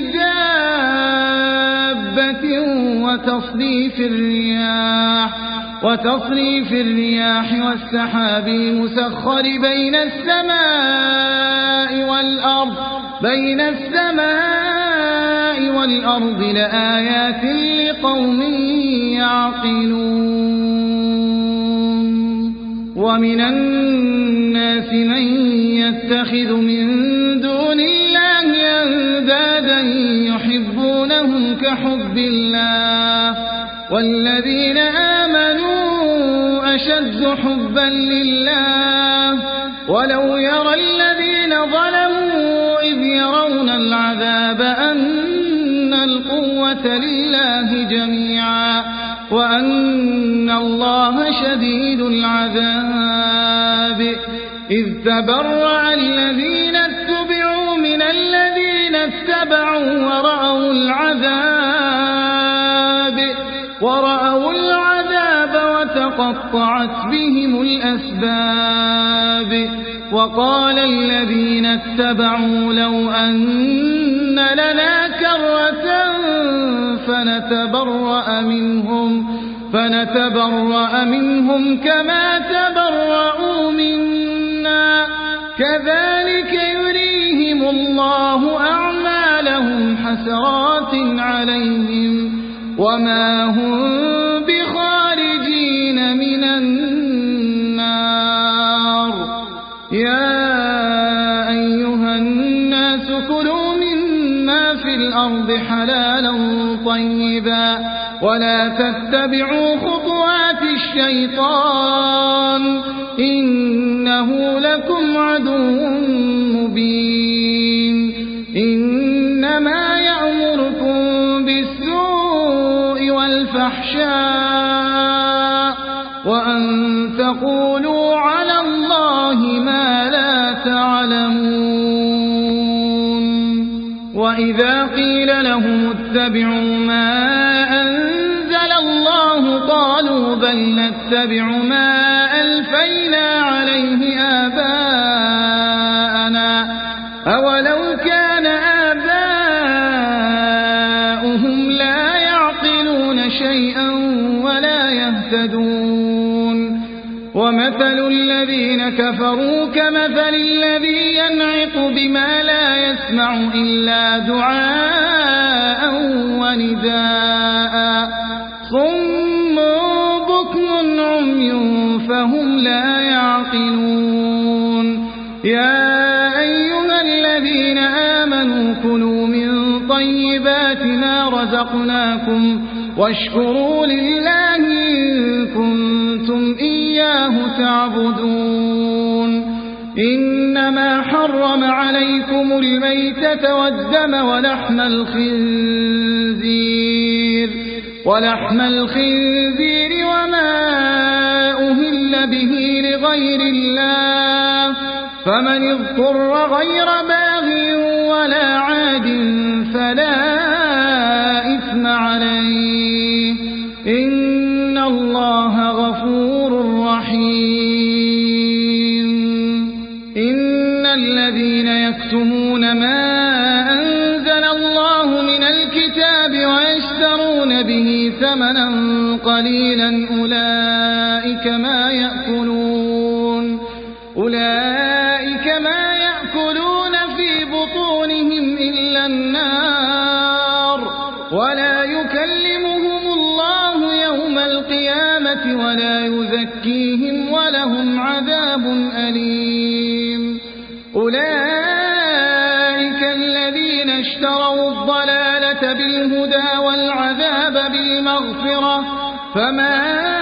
دابة وتصريف الرياح وتصريف الرياح والسحاب المسخر بين السماء والأرض بين السماء والأرض لآيات لقوم يعقلون ومن الناس من يتخذ من دون الله أندادا يحبونهم كحب الله والذين آمنوا أشد حبا لله ولو يرى الذين ظلموا إذ يرون العذاب أن القوة لله جميعا وأن الله شديد العذاب إذ تبرأ الذين اتبعوا من الذين اتبعوا ورأوا العذاب ورأوا العذاب وتقطعت بهم الأسباب وقال الذين اتبعوا لو أن لنا كرة فنتبرأ منهم فنتبرأ منهم كما تبرأوا منا كذلك يريهم الله أعمالهم حسرات عليهم وما هم بخارجين من النار يا أيها الناس كلوا مما في الأرض حلالا طيبا ولا تتبعوا خطوات الشيطان إنه لكم عدو مبين إنما يأمركم بالسوء والفحشاء وأن تقولوا على الله ما لا تعلمون وإذا قيل لهم اتبعوا ما أنزل الله قالوا بل نتبع ما ألفينا عليه آباءنا أولو كان آباؤهم لا يعقلون شيئا ولا يهتدون ومثل الذين كفروا كمثل الذي ينعق بما لا يسمع إلا دعاء ونداء صم بكم عمي فهم لا يعقلون يا أيها الذين آمنوا كلوا من طيبات ما رزقناكم واشكروا لله إن كنتم إياه تعبدون إنما حرم عليكم الميتة والدم ولحم الخنزير ولحم الخنزير وما أهل به لغير الله فمن اضطر غير باغ ولا عاد فلا إثم عليه إن الله غفور رحيم إن الذين يكتمون ما أنزل الله من الكتاب ويشترون به ثمنا قليلا أولئك ما يأكلون أولئك ما يأكلون في بطونهم إلا النار ولا يكلمهم الله يوم القيامة ولا يزكيهم ولهم عذاب أليم أولئك الذين اشتروا الضلالة بالهدى والعذاب بالمغفرة فما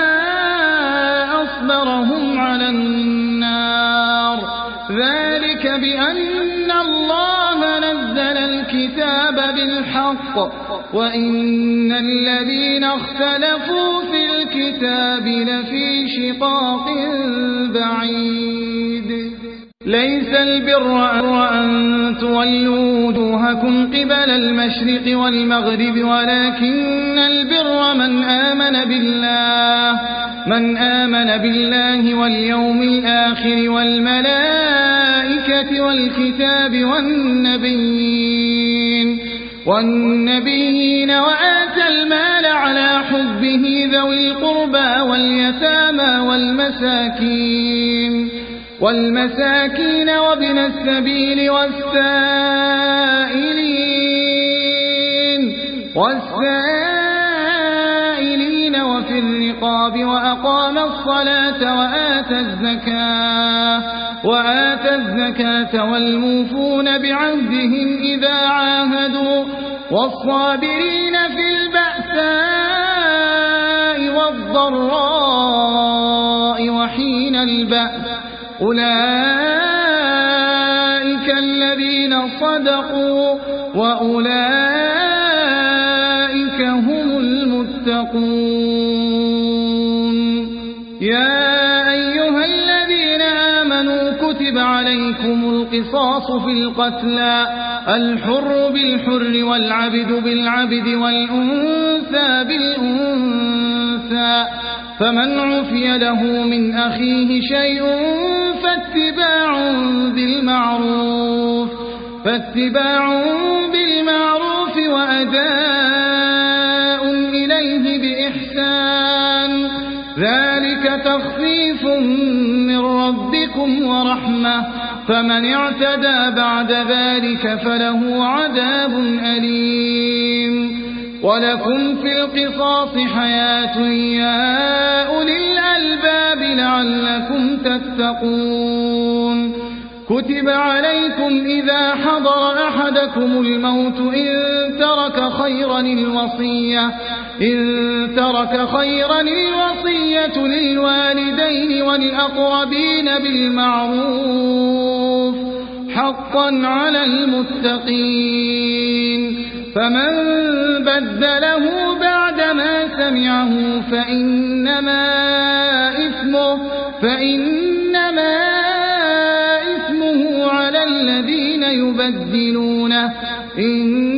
أصبرهم على النار ذلك بأن الله نزل الكتاب بالحق وإن الذين اختلفوا في الكتاب لفي شقاق بعيد ليس البر أن تولوا وجوهكم قبل المشرق والمغرب ولكن البر من آمن بالله من آمن بالله واليوم الآخر والملائكة والكتاب والنبيين والنبيين وآتى المال على حبه ذوي القربى واليتامى والمساكين والمساكين وابن السبيل والسائلين والسائلين وفي الرقاب وأقام الصلاة وآتى الزكاة وآتى الزكاة والموفون بعهدهم إذا عاهدوا والصابرين في البأساء والضراء وحين البأس أولئك الذين صدقوا وأولئك هم المتقون يا أيها الذين آمنوا كتب عليكم القصاص في القتلى الحر بالحر والعبد بالعبد والأنثى بالأنثى فمن عفي له من أخيه شيء فاتباع بالمعروف فاتباع بالمعروف وأداء إليه بإحسان ذلك تخفيف من ربكم ورحمة فمن اعتدى بعد ذلك فله عذاب أليم ولكم في القصاص حياة يا أولي الألباب لعلكم تتقون كتب عليكم إذا حضر أحدكم الموت إن ترك خيرا الوصية إن ترك خيرا الوصية للوالدين والأقربين بالمعروف حقا على المتقين فمن بدله بعدما سمعه فإنما إثمه فإنما إثمه على الذين يبدلونه إن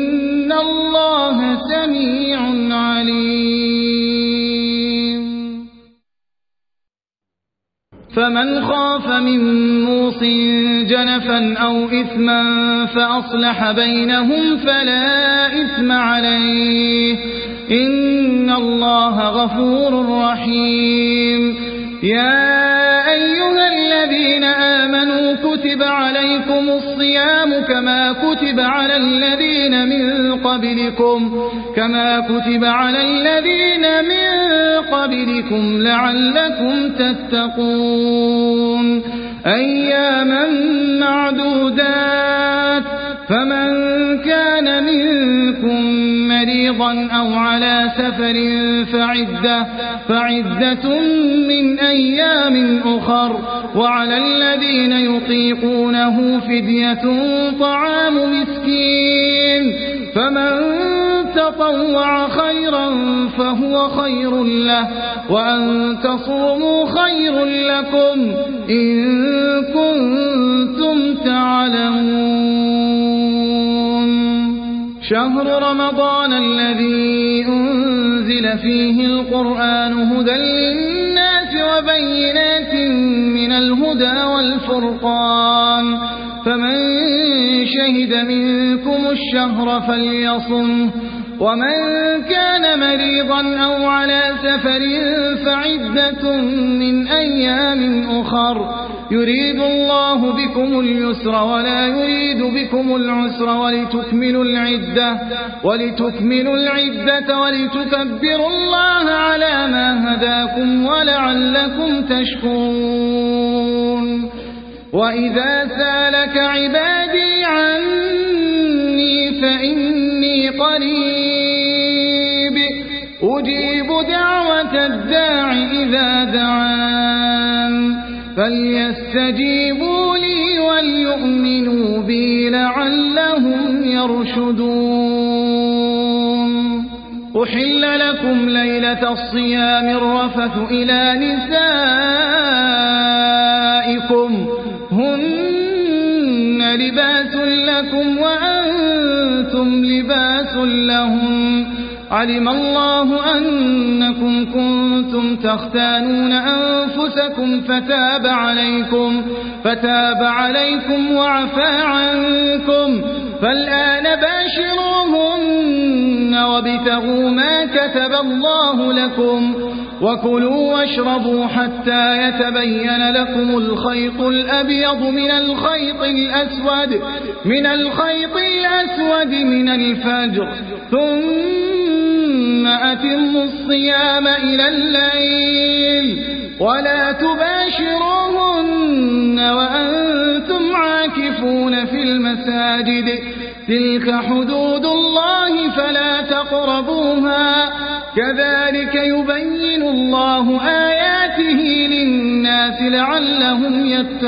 خاف من موص جنفا أو إثما فأصلح بينهم فلا إثم عليه إن الله غفور رحيم. يا أيها الذين آمنوا كتب عليكم الصيام كما كتب على الذين من قبلكم كما كتب على الذين من قبلكم لعلكم تتقون أياما معدودات فمن كان منكم مريضا أو على سفر فعدة, فعدة من أيام أخر وعلى الذين يطيقونه فدية طعام مسكين فمن تطوع خيرا فهو خير له وأن تصوموا خير لكم إن كنتم تعلمون. شهر رمضان الذي أنزل فيه القرآن هدى للناس وبينات من الهدى والفرقان فمن شهد منكم الشهر فليصمه ومن كان مريضا أو على سفر فعدة من أيام أخر يريد الله بكم اليسر ولا يريد بكم العسر ولتكملوا العدة ولتكملوا العدة ولتكبروا الله على ما هداكم ولعلكم تشكرون. وإذا سالك عبادي عني فإني قريب أجيب دعوة الداع إذا دعان فليستجيبوا لي وليؤمنوا بي لعلهم يرشدون. أحل لكم ليلة الصيام الرفث إلى نسائكم هن لباس لكم وأنتم لباس لهم علم الله أنكم كنتم تختانون أنفسكم فتاب عليكم فتاب عليكم وعفى عنكم فالآن باشروهن وابتغوا ما كتب الله لكم وكلوا واشربوا حتى يتبين لكم الخيط الأبيض من الخيط الأسود من الخيط الأسود من الفجر ثم أتموا الصيام إلى الليل ولا تباشروهن وأنتم عاكفون في المساجد تلك حدود الله فلا تقربوها كذلك يبين الله آياته للناس لعلهم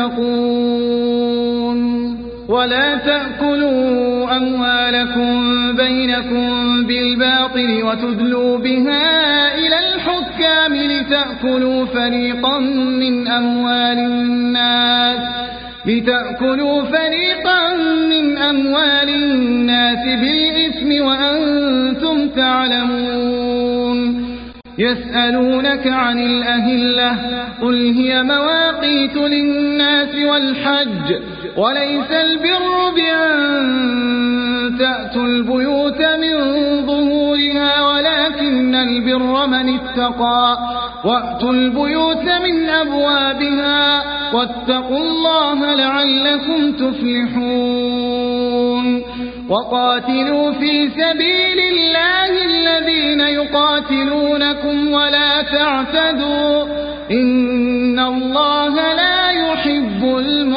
يتقون. ولا تأكلوا أموالكم بينكم بالباطل وتدلوا بها إلى الحكام لتأكلوا فريقا من أموال الناس لتأكلوا فريقا من أموال الناس بالإثم وأنتم تعلمون. يسألونك عن الأهلة قل هي مواقيت للناس والحج وليس البر بأن تأتوا البيوت من ظهورها ولكن البر من اتقى وأتوا البيوت من أبوابها واتقوا الله لعلكم تفلحون. وقاتلوا في سبيل الله الذين يقاتلونكم ولا تعتدوا إن الله لا يحب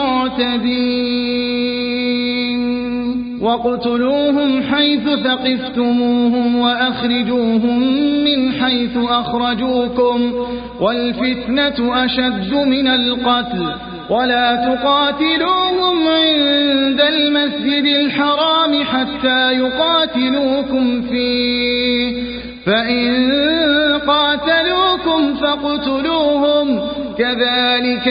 المعتدين. واقتلوهم حيث ثقفتموهم وأخرجوهم من حيث أخرجوكم والفتنة أشد من القتل ولا تقاتلوهم عند المسجد الحرام حتى يقاتلوكم فيه فإن قاتلوكم فاقتلوهم كذلك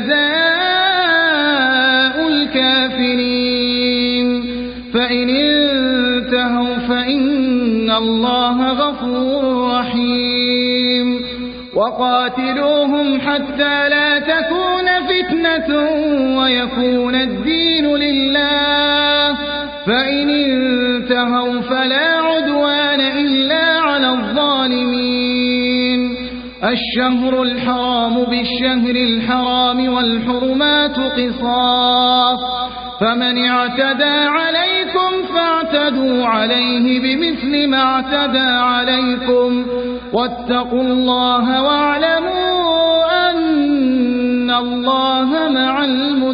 جزاء الكافرين فإن انتهوا فإن الله غفور رحيم. وقاتلوهم حتى لا تكون فتنة فتنة ويكون الدين لله، فإن انتهوا فلا عدوان إلا على الظالمين. الشهر الحرام بالشهر الحرام والحرمات قصاص، فمن اعتدى عليكم فاعتدوا عليه بمثل ما اعتدى عليكم، واتقوا الله واعلموا أن الله مع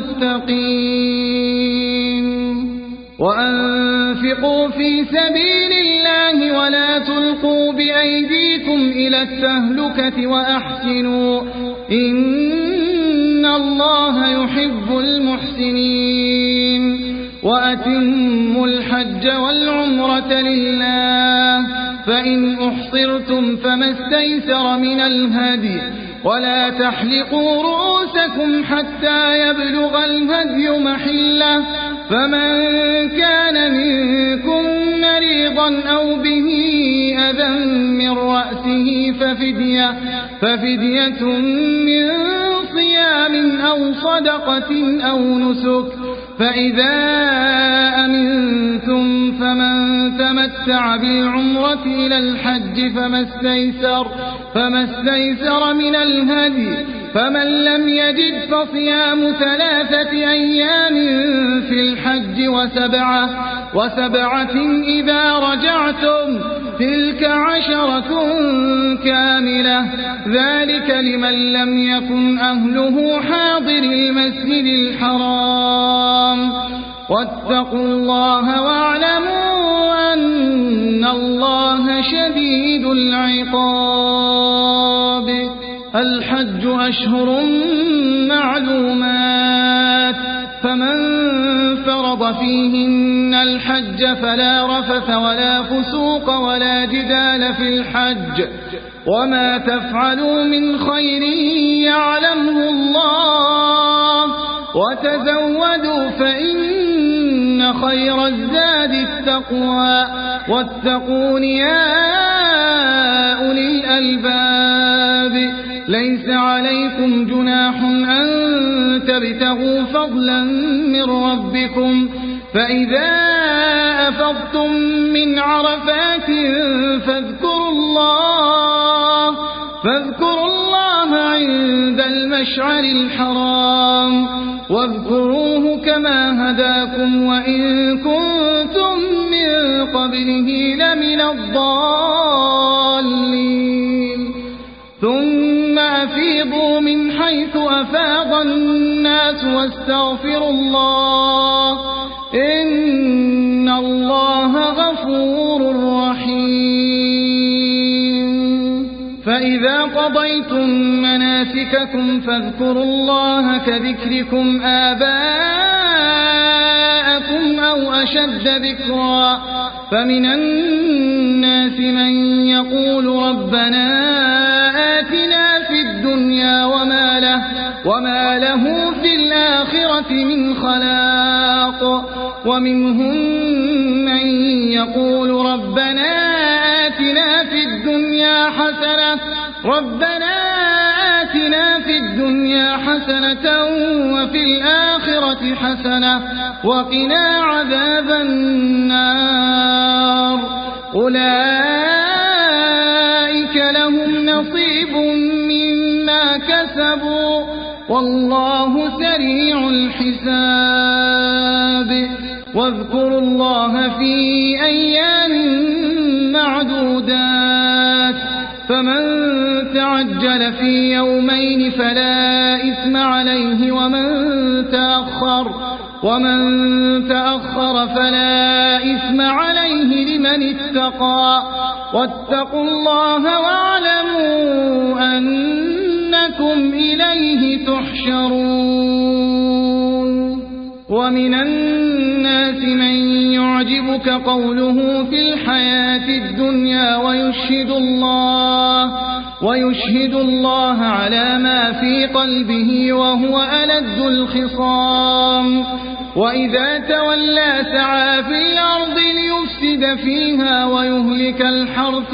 المتقين. وأنفقوا في سبيل الله ولا تلقوا بأيديكم إلى التهلكة وأحسنوا إن الله يحب المحسنين. وأتموا الحج والعمرة لله، فإن أحصرتم فما استيسر من الهدي، ولا تحلقوا رؤوسكم حتى يبلغ الهدي محله، فمن كان منكم مريضا أو به أذى من رأسه ففدية, ففدية من صيام أو صدقة أو نسك، فإذا أمنتم فمن تمتع بالعمرة إلى الحج فما استيسر, فما استيسر من الهدي، فمن لم يجد فصيام ثلاثة أيام في الحج وسبعة, وسبعة إذا رجعتم، تلك عشرة كاملة، ذلك لمن لم يكن أهله حاضر المسجد الحرام. واتقوا الله واعلموا أن الله شديد العقاب. الحج أشهر معلومات، فمن فرض فيهن الحج فلا رفث ولا فسوق ولا جدال في الحج، وما تفعلوا من خير يعلمه الله، وتزودوا فإن خير الزاد التقوى، واتقون يا أولي الألباب. ليس عليكم جناح أن تبتغوا فضلا من ربكم، فإذا أفضتم من عرفات فاذكروا الله, فاذكروا الله عند المشعر الحرام، واذكروه كما هداكم وإن كنتم من قبله لمن الضالين. ثم أفيضوا من حيث أفاض الناس واستغفروا الله إن الله غفور رحيم. فإذا قضيتم مناسككم فاذكروا الله كذكركم آباءكم أو أشد ذكرا، فمن الناس من يقول ربنا آتنا في الدنيا وما له, وما له في الآخرة من خلاق، ومنهم من يقول ربنا آتنا في الدنيا حسنة, ربنا آتنا في الدنيا حسنة وفي الآخرة حسنة وقنا عذاب النار. أولئك لهم نصيب مما كسبوا والله سريع الحساب. واذكروا الله في أيام معدودات، فمن تعجل في يومين فلا إثم عليه ومن تأخر, ومن تأخر فلا إثم عليه لمن اتقى. واتقوا الله واعلموا أنكم إليه تحشرون. ومن الناس من يعجبك قوله في الحياة الدنيا ويشهد الله, ويشهد الله على ما في قلبه وهو ألد الخصام. وإذا تولى سعى في الأرض ليفسد فيها ويهلك الحرث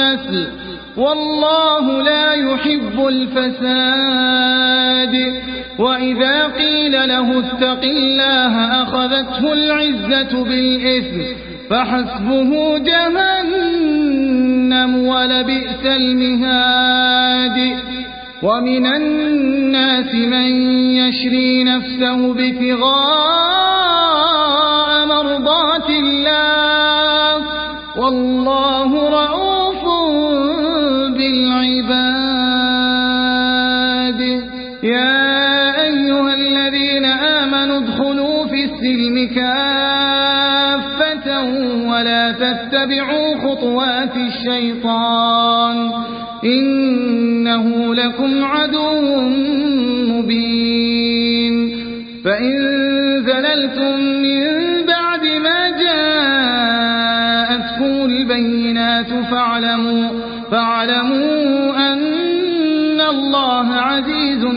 والنسل والله لا يحب الفساد. وإذا قيل له اتق الله أخذته العزة بالإثم فحسبه جهنم ولبئس المهاد ومن الناس من يشري نفسه ابتغاء مرضات الله والله رؤوف بالعباد يا أيها الذين آمنوا ادخلوا في السلم كافة ولا تتبعوا خطوات الشيطان إنه لكم عدو مبين فإن زللتم من بعد ما جاءتكم البينات فاعلموا, فاعلموا أن الله عزيز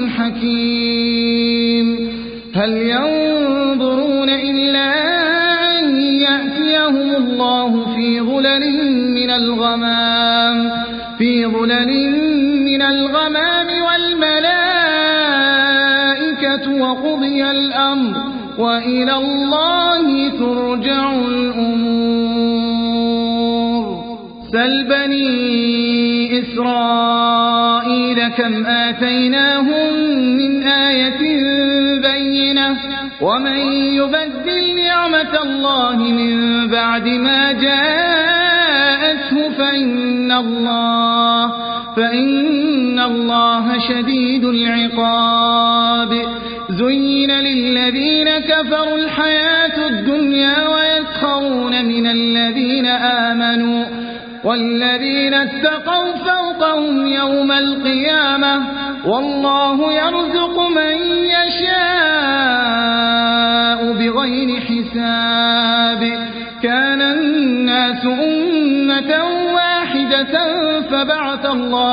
حكيم هل ينظرون إلا أن يأتيهم الله في ظلل من الغمام في ظلل من الغمام والملائكة وقضي الأمر وإلى الله ترجع الأمور سل بني إسرائيل كم آتيناهم من آية بينة ومن يبدل نعمة الله من بعد ما جاءته فإن الله فإن الله شديد العقاب زين للذين كفروا الحياة الدنيا ويسخرون من الذين آمنوا والذين اتقوا فوقهم يوم القيامة والله يرزق من يشاء بغير حساب كان الناس أمة واحدة فبعث الله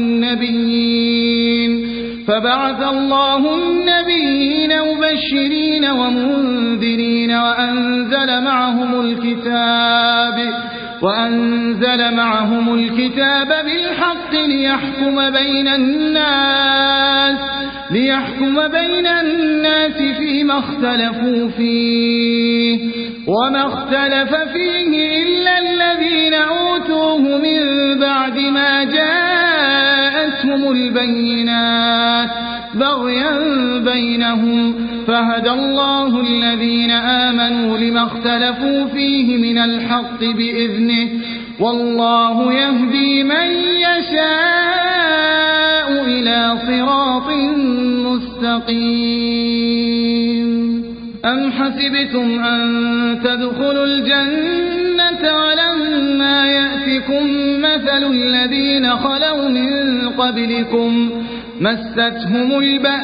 النبيين فبعث الله النبيين مبشرين ومنذرين وأنزل معهم الكتاب وأنزل معهم الكتاب بالحق ليحكم بين الناس ليحكم بين الناس فيما اختلفوا فيه وما اختلف فيه إلا الذين أوتوه من بعد ما جاءتهم البينات بغيا بينهم فهدى الله الذين آمنوا لما اختلفوا فيه من الحق بإذنه والله يهدي من يشاء إلى صراط مستقيم أم حسبتم أن تدخلوا الجنة ولما يأتكم مثل الذين خلوا من قبلكم مستهم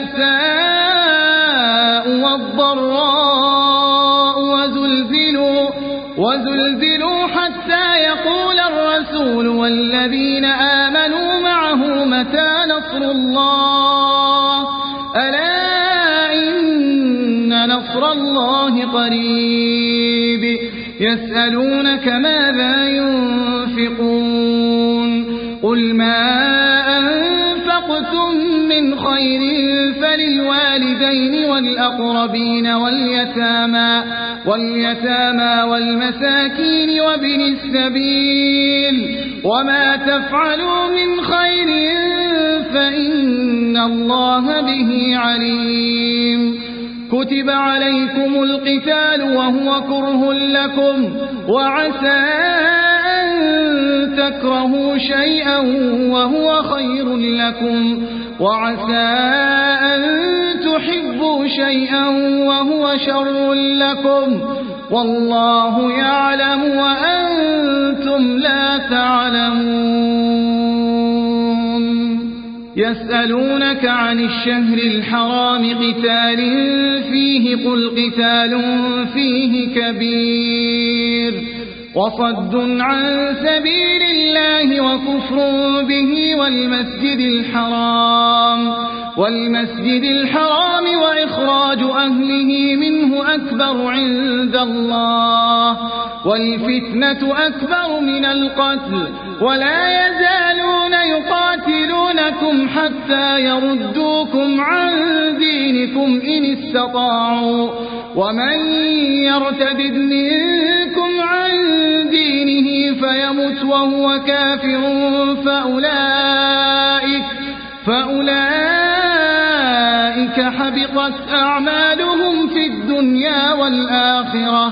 البأساء والضراء وزلزلوا, وزلزلوا حتى يقول الرسول والذين آمنوا معه متى نصر الله ألا إن نصر الله قريب يسألونك ماذا ينفقون قل ما أنفقتم من خير فللوالدين والأقربين واليتامى واليتامى والمساكين وابن السبيل وما تفعلوا من خير فإن الله به عليم كتب عليكم القتال وهو كره لكم وعسى أن تكرهوا شيئا وهو خير لكم وعسى أن تحبوا شيئا وهو شر لكم والله يعلم وأنتم لا تعلمون يسألونك عن الشهر الحرام قتال فيه قل قتال فيه كبير وصد عن سبيل الله وكفر به والمسجد الحرام والمسجد الحرام وإخراج أهله منه أكبر عند الله والفتنة أكبر من القتل ولا يزالون يقاتلونكم حتى يردوكم عن دينكم إن استطاعوا ومن يرتد منكم عن دينه فيمت وهو كافر فأولئك, فأولئك حبطت أعمالهم في الدنيا والآخرة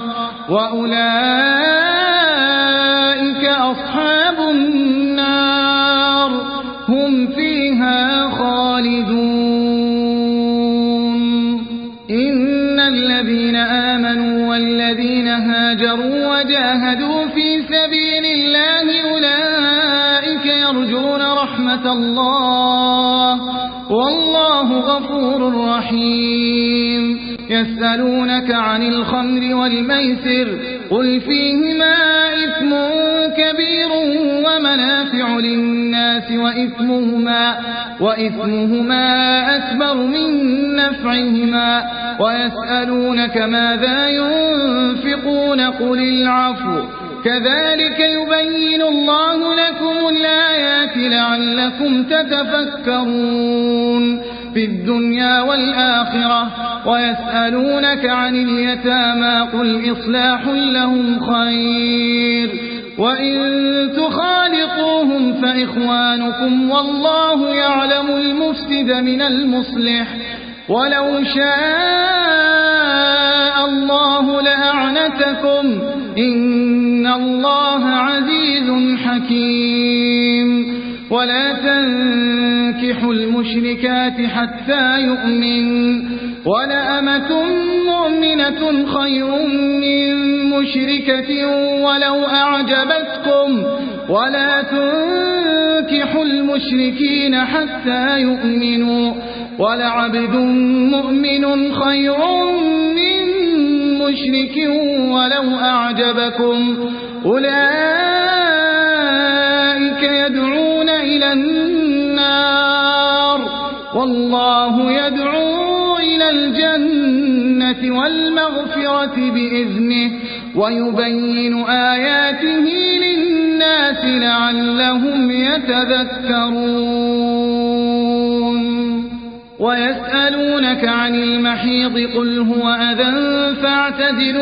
وأولئك أصحاب النار هم فيها خالدون. إن الذين آمنوا والذين هاجروا وجاهدوا في سبيل الله أولئك يرجون رحمة الله والله غفور رحيم. يسألونك عن الخمر والميسر قل فيهما إثم كبير ومنافع للناس وإثمهما, وإثمهما أكبر من نفعهما ويسألونك ماذا ينفقون قل العفو كذلك يبين الله لكم الآيات لعلكم تتفكرون في الدنيا والآخرة. ويسألونك عن اليتامى قل إصلاح لهم خير وإن تخالطوهم فإخوانكم والله يعلم المفسد من المصلح ولو شاء الله لأعنتكم إن الله عزيز حكيم. ولا تنكحوا المشركات حتى يؤمن ولأمة مؤمنة خير من مشركة ولو أعجبتكم ولا تنكحوا المشركين حتى يؤمنوا ولعبد مؤمن خير من مشرك ولو أعجبكم أولئك يدعون إلى النار والله يدعو إلى الجنة والمغفرة بإذنه ويبين آياته للناس لعلهم يتذكرون. ويسألونك عن المحيض قل هو أذى فاعتزلوا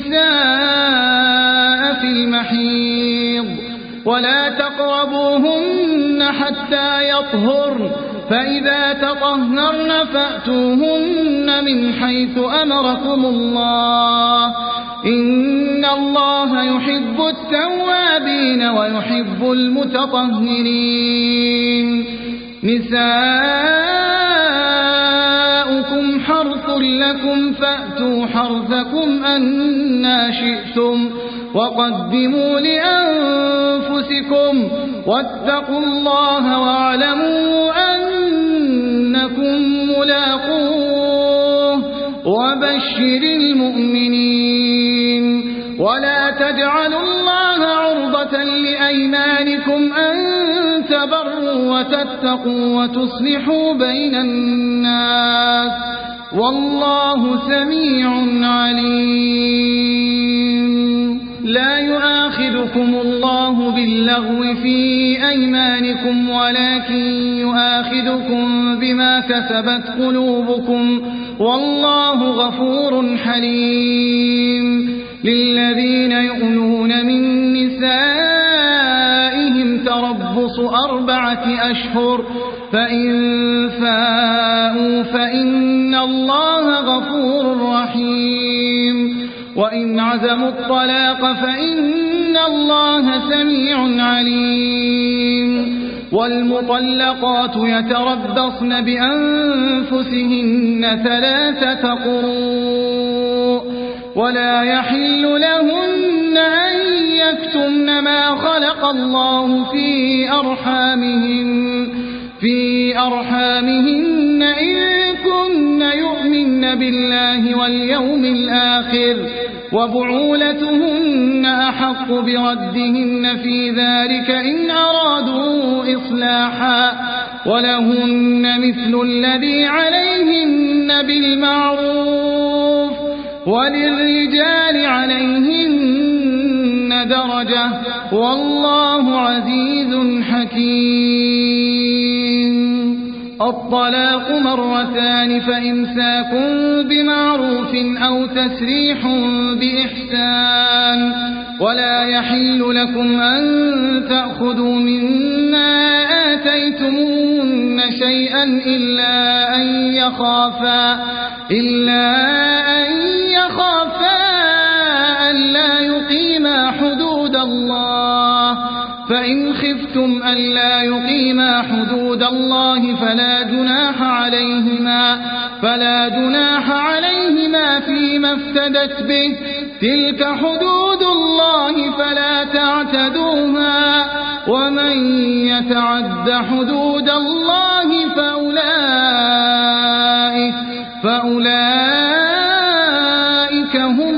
النساء في المحيض ولا تقربوهن حتى يطهرن فإذا تطهرن فأتوهن من حيث أمركم الله إن الله يحب التوابين ويحب المتطهرين. نساؤكم حرث لكم فأتوا حرثكم أنى شئتم وقدموا لأنفسكم واتقوا الله واعلموا أنكم ملاقوه وبشر المؤمنين. ولا تجعلوا الله عرضة لأيمانكم أن تبروا وتتقوا وتصلحوا بين الناس والله سميع عليم. لا يؤاخذكم الله باللغو في أيمانكم ولكن يؤاخذكم بما كسبت قلوبكم والله غفور حليم. للذين يؤلون من نسائهم تربص أربعة أشهر فإن فاءوا فإن الله غفور رحيم. وإن عزموا الطلاق فإن الله سميع عليم. والمطلقات يتربصن بأنفسهن ثلاثة قروء ولا يحل لهن أن يكتمن ما خلق الله في أرحامهن في أرحامهن إن كن يؤمن بالله واليوم الآخر وبعولتهن أحق بردهن في ذلك إن أرادوا إصلاحا ولهن مثل الذي عليهن بالمعروف وللرجال عليهن درجة والله عزيز حكيم. الطلاق مرتان فإمساك بمعروف أو تسريح بإحسان ولا يحل لكم أن تأخذوا مما آتيتمون شيئا إلا أن يخافا إلا أن يخافا ألا يقيما حدود الله فإن خفتم ألا يقيما حدود الله فلا جناح عليهما فلا جناح عليهما فيما افتدت به تلك حدود الله فلا تعتدوها ومن يتعد حدود الله فأولئك فأولئك هم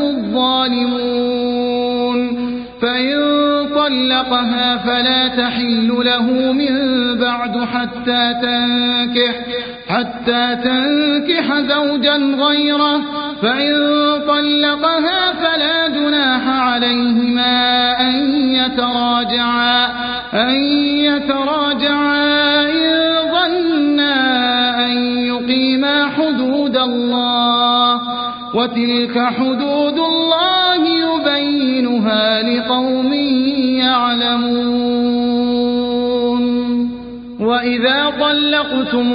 الظالمون فإن طلقها فلا تحل له من بعد حتى تنكح حتى تنكح زوجا غيره فإن طلقها فلا جناح عليهما أن يتراجعا أن يتراجعا إن ظنا أن يقيما حدود الله وتلك حدود الله يبينها لقوم يعلمون وإذا طلقتم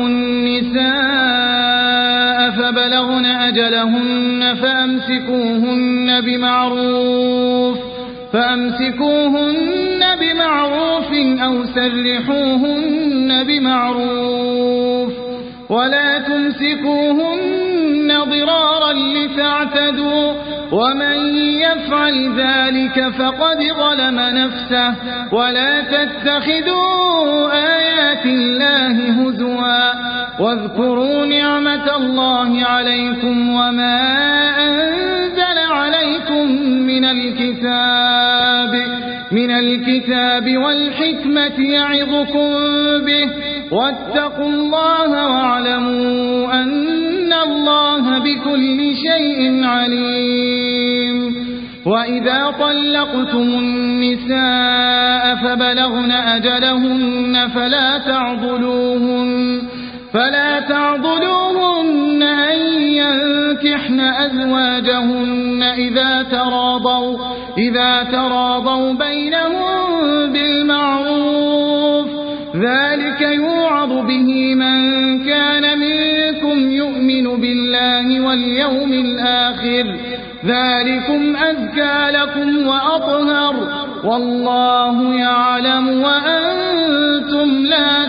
النساء فبلغن أجلهن فأمسكوهن بمعروف فأمسكوهن بمعروف أو سرحوهن بمعروف ولا تمسكوهن ضرارا لتعتدوا ومن يفعل ذلك فقد ظلم نفسه ولا تتخذوا آيات الله هزوا واذكروا نعمة الله عليكم وما أنزل عليكم من الكتاب من الكتاب والحكمة يعظكم به واتقوا الله واعلموا أن الله بكل شيء عليم وإذا طلقتم النساء فبلغن أجلهن فلا تعضلوهن فلا تعضلوهن أن ينكحن أزواجهن إذا تراضوا إذا تراضوا بينهم بالمعروف ذلك يوعظ به من كان منكم يؤمن بالله واليوم الآخر ذلكم أزكى لكم وأطهر والله يعلم وأنتم لا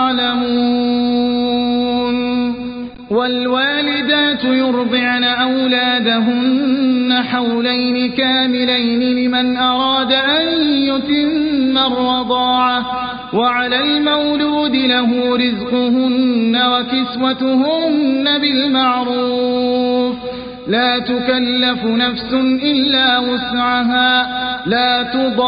تعلمون والوالدات يرضعن أولادهن حولين كاملين لمن أراد أن يتم الرضاعة وعلى المولود له رزقهن وكسوتهن بالمعروف لا تكلف نفس إلا وسعها لا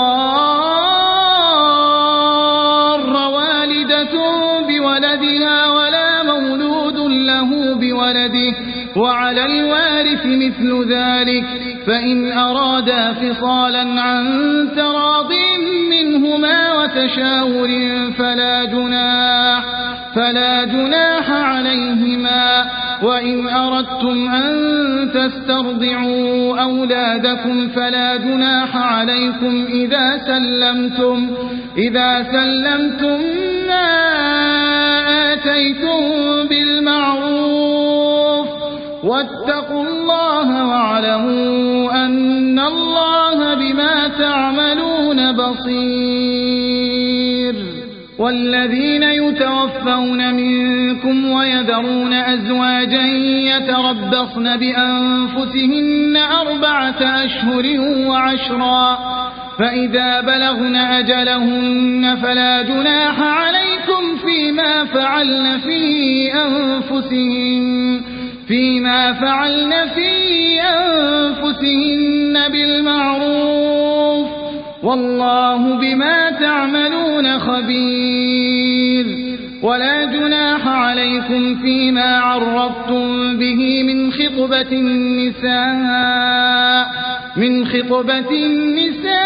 تضار والدة بولدها ولا مولود له بولده وعلى الوارث مثل ذلك فإن أرادا فصالا عن تراض منهما وتشاور فلا جناح فلا جناح عليهما وإن أردتم أن تسترضعوا أولادكم فلا جناح عليكم إذا سلمتم إذا سلمتم ما آتيتم بالمعروف واتقوا الله واعلموا أن الله بما تعملون بصير والذين يتوفون منكم ويذرون أزواجا يتربصن بأنفسهن أربعة أشهر وعشرا فإذا بلغن أجلهن فلا جناح عليكم فيما فعلن في أنفسهن فيما فعلن في أنفسهن بالمعروف والله بما تعملون خبير ولا جناح عليكم فيما عرضتم به من خطبة النساء من خطبة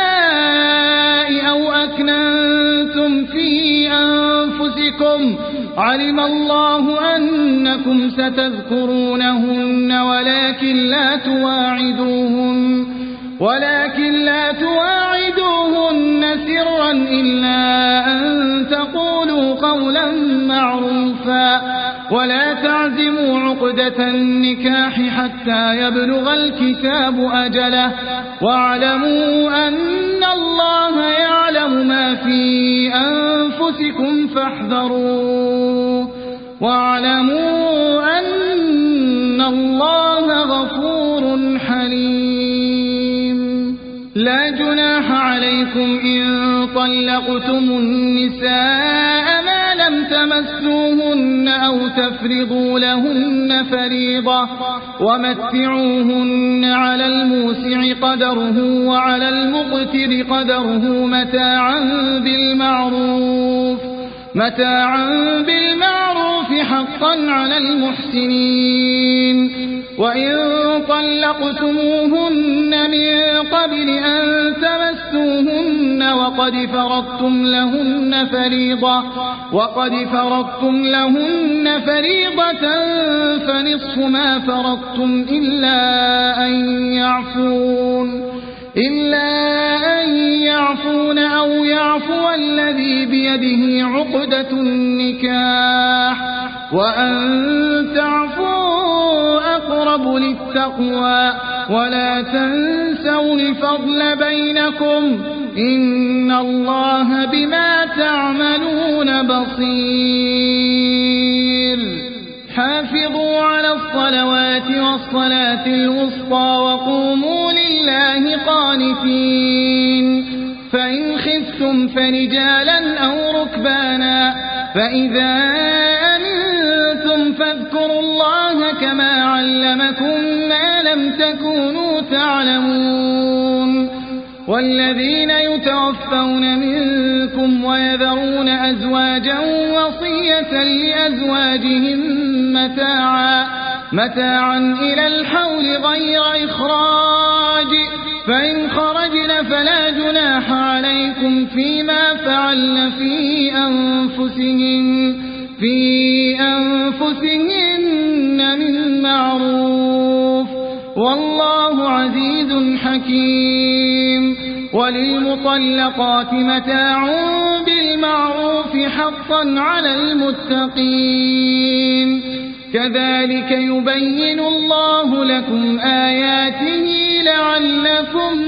النساء أو أكننتم في أنفسكم علم الله أنكم ستذكرونهن ولكن لا تواعدوهن ولكن لا تواعدوهن سرا إلا أن تقولوا قولا معروفا ولا تعزموا عقدة النكاح حتى يبلغ الكتاب أجله واعلموا أن الله يعلم ما في أنفسكم فاحذروه واعلموا أن الله غفور حليم. لا جناح عليكم إن طلقتم النساء ما لم تمسوهن أو تفرضوا لهن فريضة ومتعوهن على الموسع قدره وعلى المقتر قدره متاعا بالمعروف متاعا بالمعروف حقا على المحسنين. وإن طلقتموهن من قبل أن تمسوهن وقد فرضتم لهن فريضة وقد فرضتم لهن فريضة فنصف ما فرضتم إلا أن يعفون إلا أن يعفون أو يعفو الذي بيده عقدة النكاح وأن تعفوا أقرب للتقوى ولا تنسوا الفضل بينكم إن الله بما تعملون بصير. حافظوا على الصلوات والصلاة الوسطى وقوموا لله قانتين. فإن خفتم فرجالا أو ركبانا فإذا أمنتم فاذكروا الله كما علمكم ما لم تكونوا تعلمون. والذين يتوفون منكم ويذرون أزواجا وصية لأزواجهم متاعا متاعا إلى الحول غير إخراج فإن خرجن فلا جناح عليكم فيما فعلن في أنفسهن في أنفسهن من معروف والله عزيز حكيم. وللمطلقات متاع بالمعروف حقا على المتقين. كذلك يبين الله لكم آياته لعلكم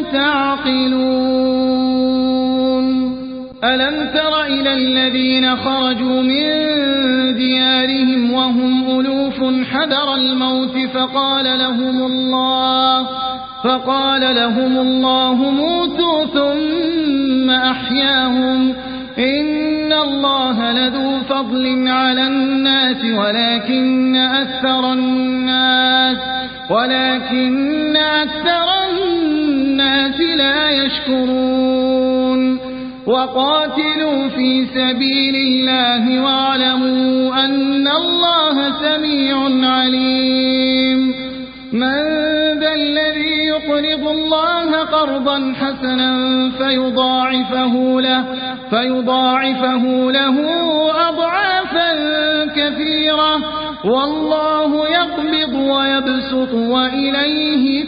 تعقلون. ألم تر إلى الذين خرجوا من ديارهم وهم ألوف حذر الموت فقال لهم الله فقال لهم الله موتوا ثم أحياهم إن الله لذو فضل على الناس ولكن أكثر الناس ولكن أكثر الناس لا يشكرون. وقاتلوا في سبيل الله واعلموا أن الله سميع عليم. من ذا الذي يقرض الله قرضا حسنا فيضاعفه له فيضاعفه له أضعافا كثيرة والله يقبض ويبسط وإليه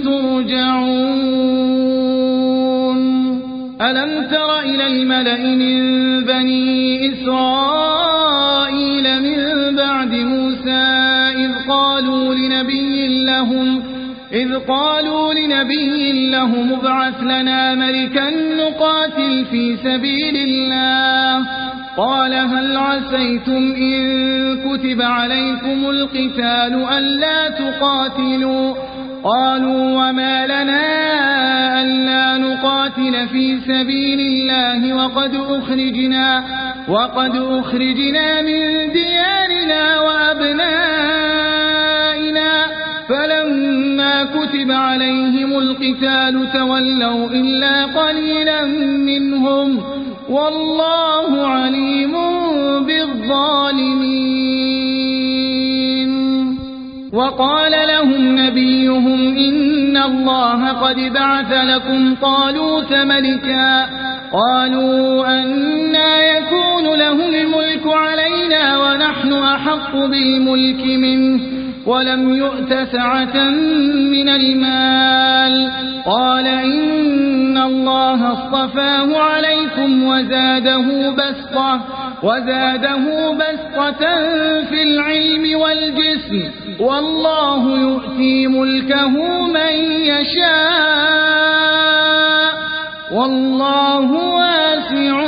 ترجعون. ألم تر إلى الملأ من بني إسرائيل من بعد موسى إذ قالوا لنبي لهم إذ قالوا لنبي لهم ابعث لنا ملكا نقاتل في سبيل الله قال هل عسيتم إن كتب عليكم القتال ألا تقاتلوا قالوا وما لنا ألا نقاتل في سبيل الله وقد أخرجنا وقد أخرجنا من ديارنا وأبنائنا فلما كتب عليهم القتال تولوا إلا قليلا منهم والله عليم بالظالمين. وقال لهم نبيهم إن الله قد بعث لكم طالوت ملكا قالوا أنى يكون له الملك علينا ونحن أحق بالملك منه ولم يؤت سعة من المال. قال إن الله اصطفاه عليكم وزاده بسطة وزاده بسطة في العلم والجسم والله يؤتي ملكه من يشاء والله واسع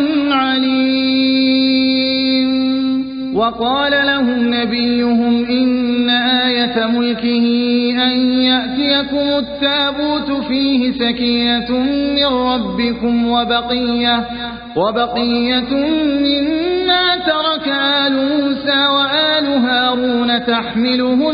عليم. وقال لهم نبيهم إن آية ملكه أن يأتيكم التابوت فيه سكينة من ربكم وبقية, وبقية مما ترك آل موسى وآل هارون تحمله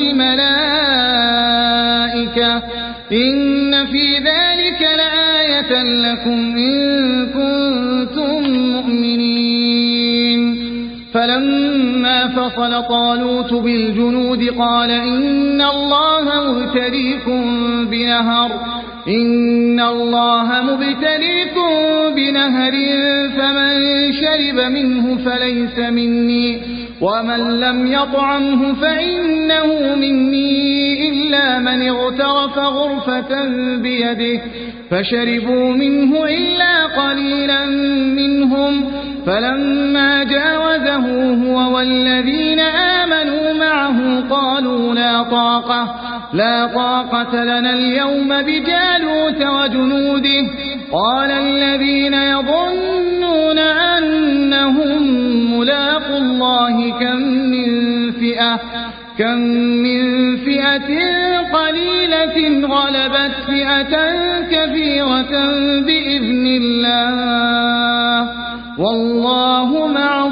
الملائكة إن في ذلك لآية لكم إن كنتم مؤمنين. فلما فصل طالوت بالجنود قال إن الله مبتليكم بنهر إن الله مبتليكم بنهر فمن شرب منه فليس مني ومن لم يطعمه فإنه مني إلا من اغترف غرفة بيده فشربوا منه إلا قليلا منهم. فلما جاوزه هو والذين آمنوا معه قالوا لا طاقة لا طاقة لنا اليوم بجالوت وجنوده. قال الذين يظنون أنهم ملاقوا الله كم من فئة كم من فئة قليلة غلبت فئة كثيرة بإذن الله والله مع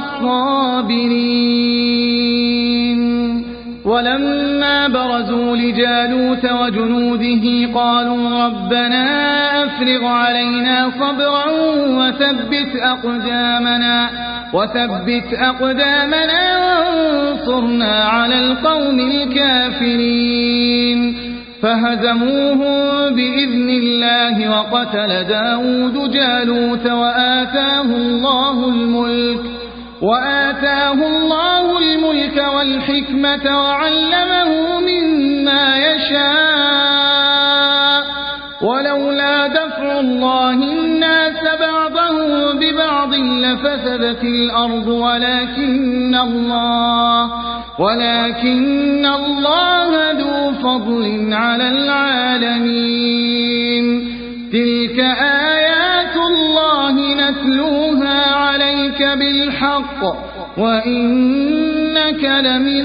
الصابرين. ولما برزوا لجالوت وجنوده قالوا ربنا أفرغ علينا صبرا وثبت أقدامنا وثبت أقدامنا وانصرنا على القوم الكافرين. فهزموهم بإذن الله وقتل داود جالوت وآتاه الله الملك وآتاه الله الملك والحكمة وعلمه مما يشاء. ولولا دفع الله الناس بعضهم ببعض لفسدت الأرض ولكن الله ولكن الله ذو فضل على العالمين. تلك آيات الله نتلوها عليك بالحق وإنك لمن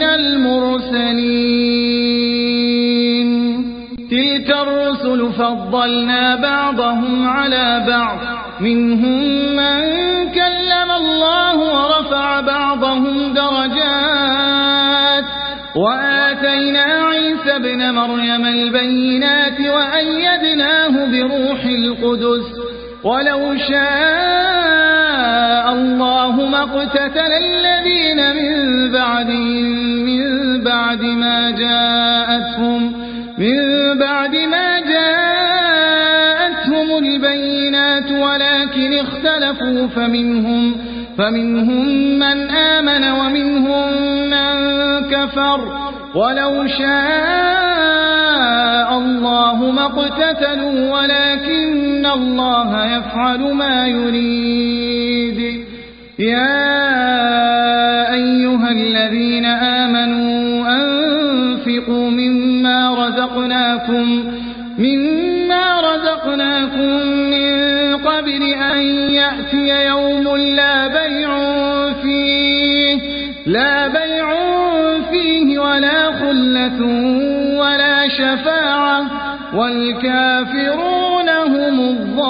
المرسلين. تلك الرسل فضلنا بعضهم على بعض منهم من كلم الله ورفع بعضهم درجات وآتينا عيسى ابن مريم البينات وأيدناه بروح القدس. ولو شاء الله ما اقتتل الذين من بعدهم من بعد ما جاءتهم من بعد ما جاءتهم البينات ولكن اختلفوا فمنهم فمنهم من آمن ومنهم من كفر. ولو شاء الله ما اقتتلوا ولكن الله يفعل ما يريد. يا أيها الذين آمنوا أنفقوا مما رزقناكم مما رزقناكم من قبل أن يأتي يوم لا بيع فيه لا بيع فيه ولا خلة ولا شفاعة والكافرون هم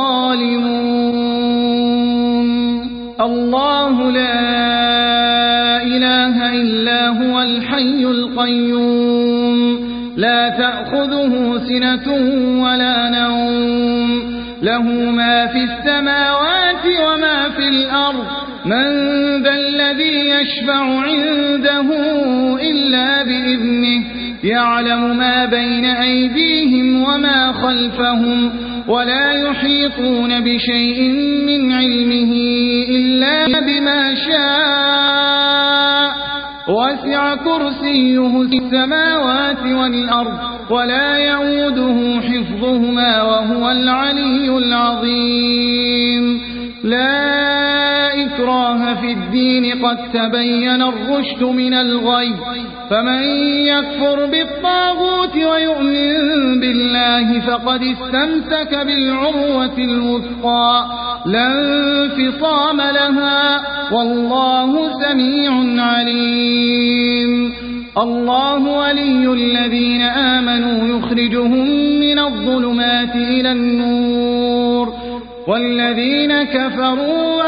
الظالمون. الله لا إله إلا هو الحي القيوم لا تأخذه سنة ولا نوم له ما في السماوات وما في الأرض. من ذا الذي يشفع عنده إلا بإذنه يعلم ما بين أيديهم وما خلفهم ولا يحيطون بشيء من علمه إلا بما شاء وسع كرسيه السماوات والأرض ولا يؤوده حفظهما وهو العلي العظيم لا إكراه في الدين قد تبين الرشد من الغي فمن يكفر بالطاغوت ويؤمن بالله فقد استمسك بالعروة الوثقى لا انفصام لها والله سميع عليم الله ولي الذين آمنوا يخرجهم من الظلمات إلى النور والذين كفروا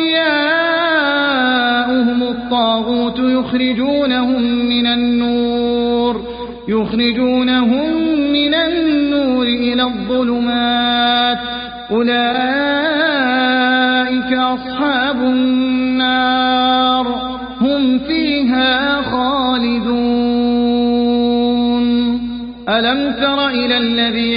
أولياؤهم الطاغوت يخرجونهم من النور يخرجونهم من النور إلى الظلمات أولئك أصحاب النار هم فيها خالدون ألم تر إلى الذي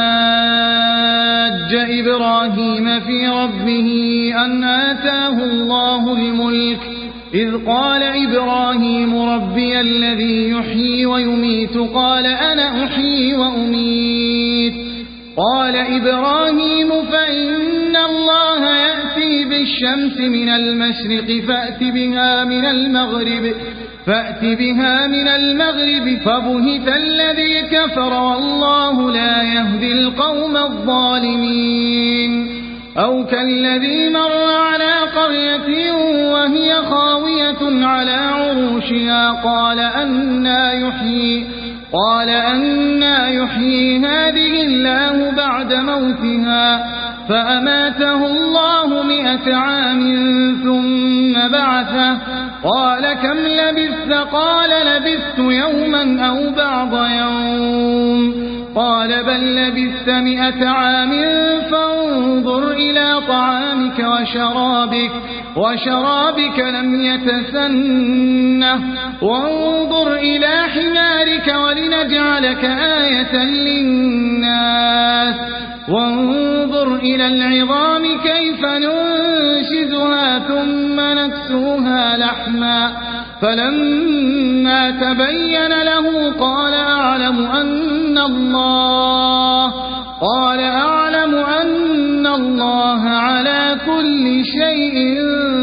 حاج إبراهيم في ربه أن آتاه الله الملك إذ قال إبراهيم ربي الذي يحيي ويميت قال أنا أحيي وأميت قال إبراهيم فإن الله يأتي بالشمس من المشرق فأت بها من المغرب فأت بها من المغرب فبهت الذي كفر والله لا يهدي القوم الظالمين أو كالذي مر على قرية وهي خاوية على عروشها قال أنى يحيي قال أنى يحيي هذه الله بعد موتها فأماته الله مئة عام ثم بعثه قال كم لبثت قال لبثت يوما أو بعض يوم قال بل لبثت مئة عام فانظر إلى طعامك وشرابك وشرابك لم يتسنه وانظر إلى حمارك ولنجعلك آية للناس وانظر إلى العظام كيف ننشزها ثم نكسوها لحما فلما تبين له قال أعلم أن الله قال أعلم أن الله على كل شيء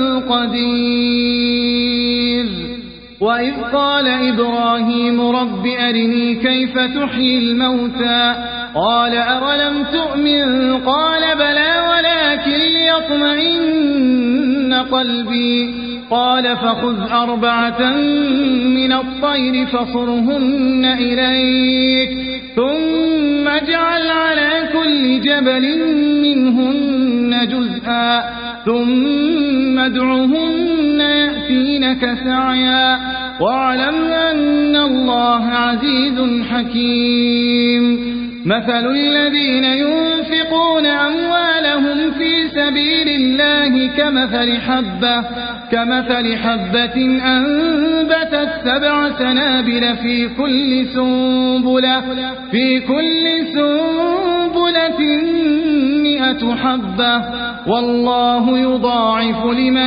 قدير وإذ قال إبراهيم رب أرني كيف تحيي الموتى قال أولم تؤمن قال بلى ولكن ليطمئن قلبي قال فخذ أربعة من الطير فصرهن إليك ثم اجعل على كل جبل منهن جزءا ثم ادعهن يأتينك سعيا واعلم أن الله عزيز حكيم مثل الذين ينفقون أموالهم في سبيل الله كمثل حبة كمثل حبة أنبتت سبع سنابل في كل سنبلة في كل سنبلة مئة حبة والله يضاعف لمن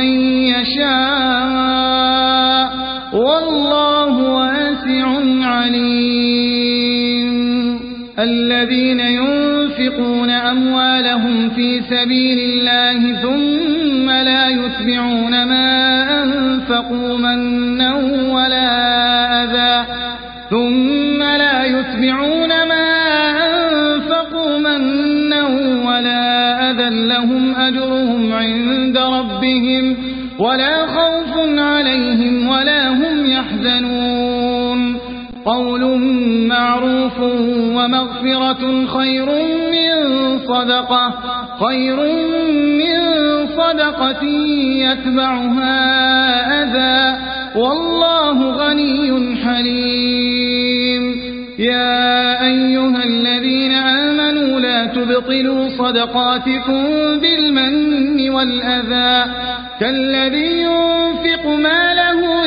يشاء والله واسع عليم الذين ينفقون أموالهم في سبيل الله ثم لا يتبعون ما أنفقوا منا ولا أذى ثم لا يتبعون ما أنفقوا منا ولا أذى لهم أجرهم عند ربهم ولا خوف عليهم ولا هم يحزنون قول معروف ومغفرة خير من صدقة خير من صدقة يتبعها أذى والله غني حليم يا أيها الذين آمنوا لا تبطلوا صدقاتكم بالمن والأذى كالذي ينفق ماله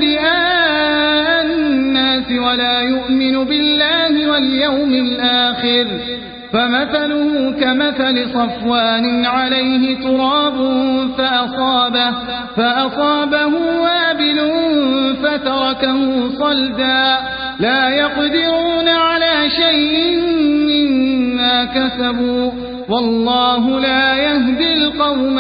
رئاء الناس ولا يؤمن بالله واليوم الآخر فمثله كمثل صفوان عليه تراب فأصابه, فأصابه وابل فتركه صلدا لا يقدرون على شيء مما كسبوا والله لا يهدي القوم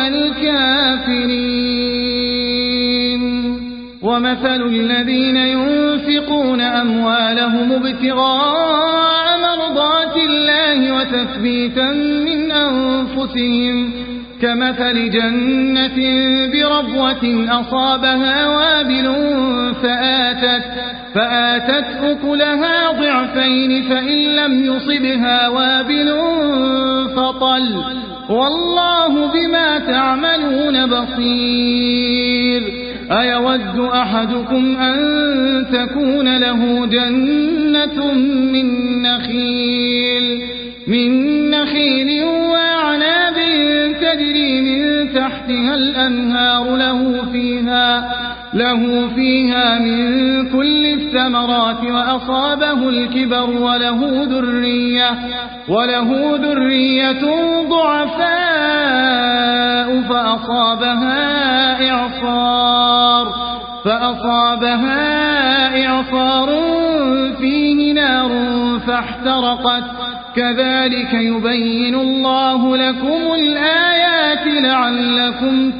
الكافرين. ومثل الذين ينفقون أموالهم ابتغاء مرضات الله وتثبيتا من أنفسهم كمثل جنة بربوة أصابها وابل فآتت, فآتت أكلها ضعفين فإن لم يصبها وابل فطل والله بما تعملون بصير. أيود أحدكم أن تكون له جنة من نخيل, من نخيل وأعناب تجري من تحتها الأنهار له فيها, له فيها من كل الثمرات وأصابه الكبر وله ذرية, وله ذرية ضعفاء فأصابها إعصار, فأصابها إعصار فيه نار فاحترقت كذلك يبين الله لكم الآيات لعلكم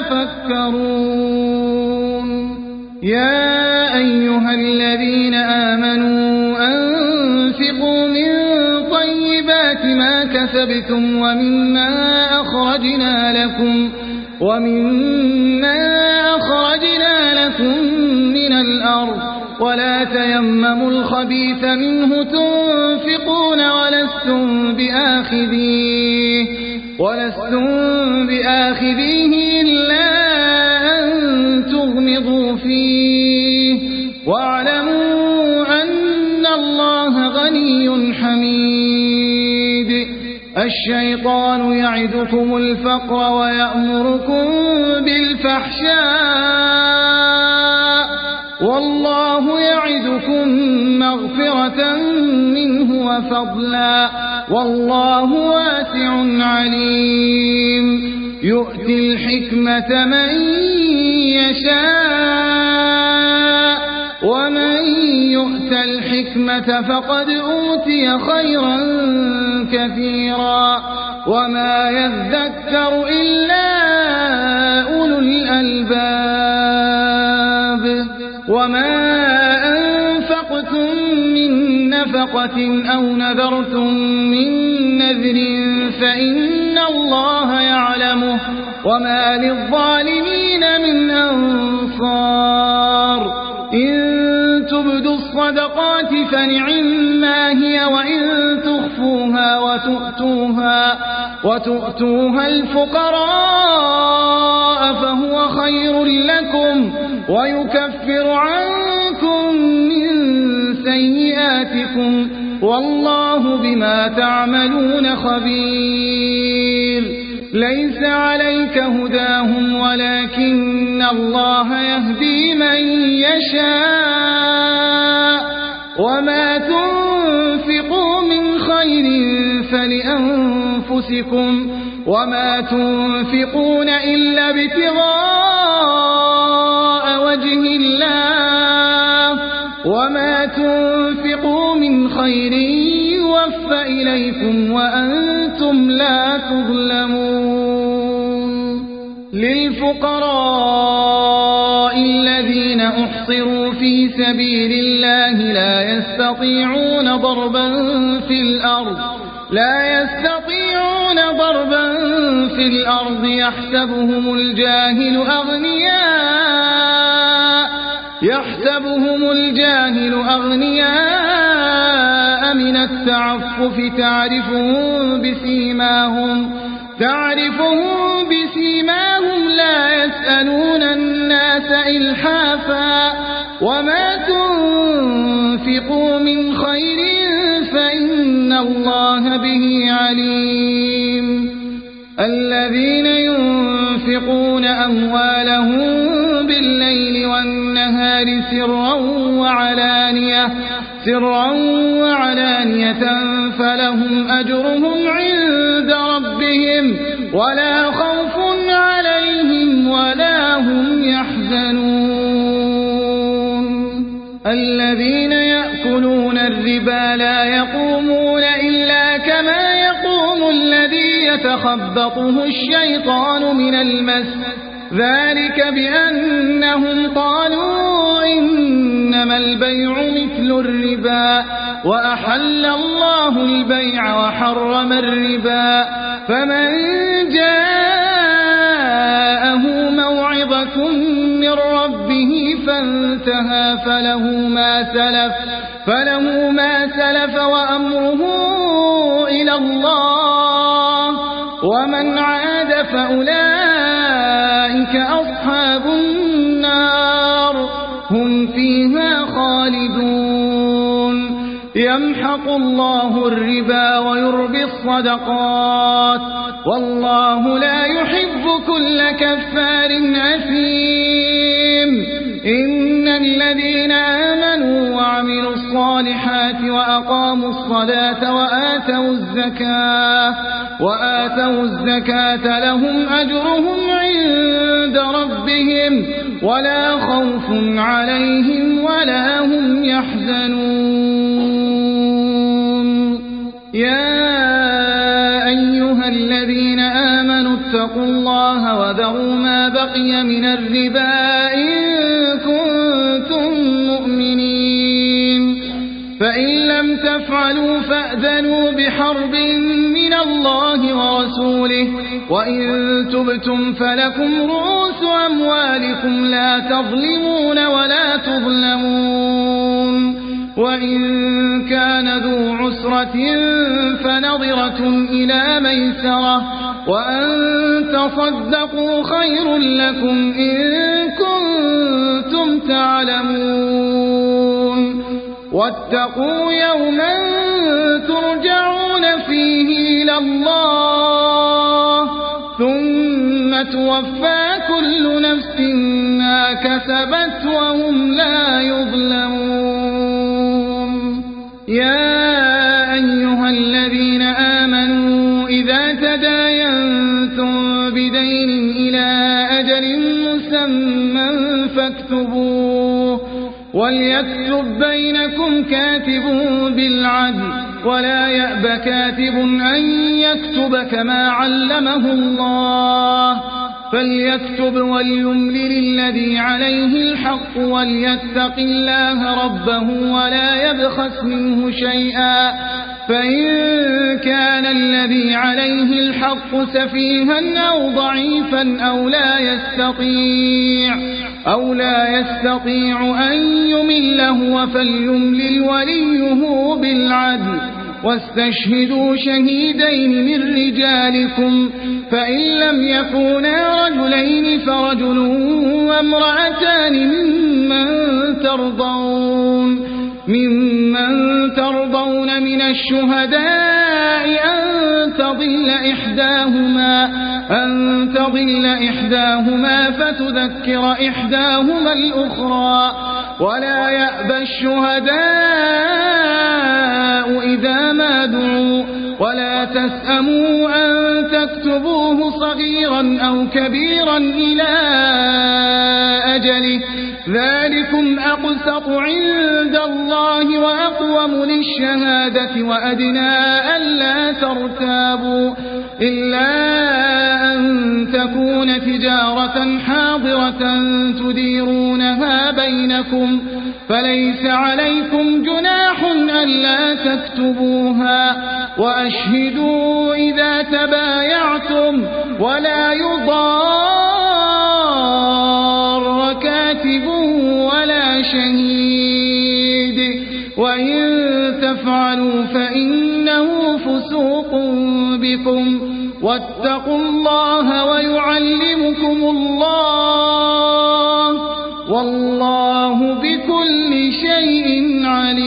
تتفكرون. يا أيها الذين آمنوا أنفقوا من طيبات ما كسبتم ومما أخرجنا لكم, ومما أخرجنا لكم من الأرض ولا تيمموا الخبيث منه تنفقون ولستم بآخذيه, ولستم بآخذيه إلا أن تغمضوا فيه واعلموا أن الله غني حميد. الشيطان يعدكم الفقر ويأمركم بالفحشاء والله يعدكم مغفرة منه وفضلا والله واسع عليم. يؤتي الحكمة من يشاء ومن يؤت الحكمة فقد أوتي خيرا كثيرا وما يذكر إلا أولو الألباب. وما أنفقتم من نفقة أو نذرتم من نذر فإن الله يعلمه وما للظالمين من أنصار. إن تبدوا الصدقات فنعما هي وإن تخفوها وتؤتوها, وتؤتوها الفقراء فهو خير لكم ويكفر عنكم من سيئاتكم والله بما تعملون خبير. ليس عليك هداهم ولكن الله يهدي من يشاء وما تنفقوا من خير فلأنفسكم وما تنفقون إلا ابتغاء وجه الله وما تنفقوا من خير يوفى إليكم وأنتم لا تظلمون. للفقراء الذين أحصروا في سبيل الله لا يستطيعون ضربا في الأرض لا يستطيعون ضربا في الأرض يحسبهم الجاهل أغنياء يحسبهم الجاهل أغنياء من التعفف تعرفهم بسيماهم تعرفهم بسيماهم لا يسألون الناس إلحافا وما تنفقوا من خير فإن الله به عليم. الذين ينفقون أموالهم بالليل والنهار سرا وعلانية سرا وعلانية فلهم أجرهم عند ربهم ولا خوف عليهم ولا هم يحزنون الذين يأكلون الربا لا يقومون إلا كما يقوم الذي يتخبطه الشيطان من المس ذلك بأنهم قالوا إنما البيع مثل الربا وأحل الله البيع وحرم الربا فمن جاءه موعظة من ربه فانتهى فله ما سلف فله ما سلف وأمره إلى الله ومن عاد فأولئك أصحاب النار هم فيها خالدون يمحق الله الربا ويربي الصدقات والله لا يحب كل كفار أثيم إن الذين آمنوا وعملوا الصالحات وأقاموا الصلاة وآتوا الزكاة وآتوا الزكاة لهم أجرهم عند ربهم ولا خوف عليهم ولا هم يحزنون يا أيها الذين آمنوا اتقوا الله وذروا ما بقي من الربا إن كنتم مؤمنين فإن لم تفعلوا فأذنوا بحرب من الله ورسوله وإن تبتم فلكم رؤوس أموالكم لا تظلمون ولا تظلمون وإن كان ذو عسرة فنظرة إلى ميسرة وأن تصدقوا خير لكم إن كنتم تعلمون واتقوا يوما ترجعون فيه إلى الله ثم توفى كل نفس ما كسبت وهم لا يظلمون يا أيها الذين آمنوا إذا تداينتم بدين إلى أجل مسمى فاكتبوه وليكتب بينكم كاتب بالعدل ولا يأب كاتب أن يكتب كما علمه الله فليكتب وليملل الذي عليه الحق وليتق الله ربه ولا يبخس منه شيئا فإن كان الذي عليه الحق سفيها أو ضعيفا أو لا يستطيع أو لا يستطيع أن يمله فليملل وليه بالعدل واستشهدوا شهيدين من رجالكم فإن لم يكونا رجلين فرجل وامرأتان ممن ترضون ممن ترضون من الشهداء أن تضل إحداهما أن تضل إحداهما فتذكر إحداهما الأخرى ولا يأبى الشهداء إذا ما دعوا ولا تسأموا أن تكتبوه صغيرا أو كبيرا إلى أجله ذلكم أقسط عند الله وأقوم للشهادة وأدنى ألا ترتابوا إلا أن تكون تجارة حاضرة تديرونها بينكم فليس عليكم جناح ألا تكتبوها وأشهدوا إذا تبايعتم ولا يضار كاتب ولا شهيد وإن تفعلوا فإنه فسوق بكم واتقوا الله ويعلمكم الله والله بكل شيء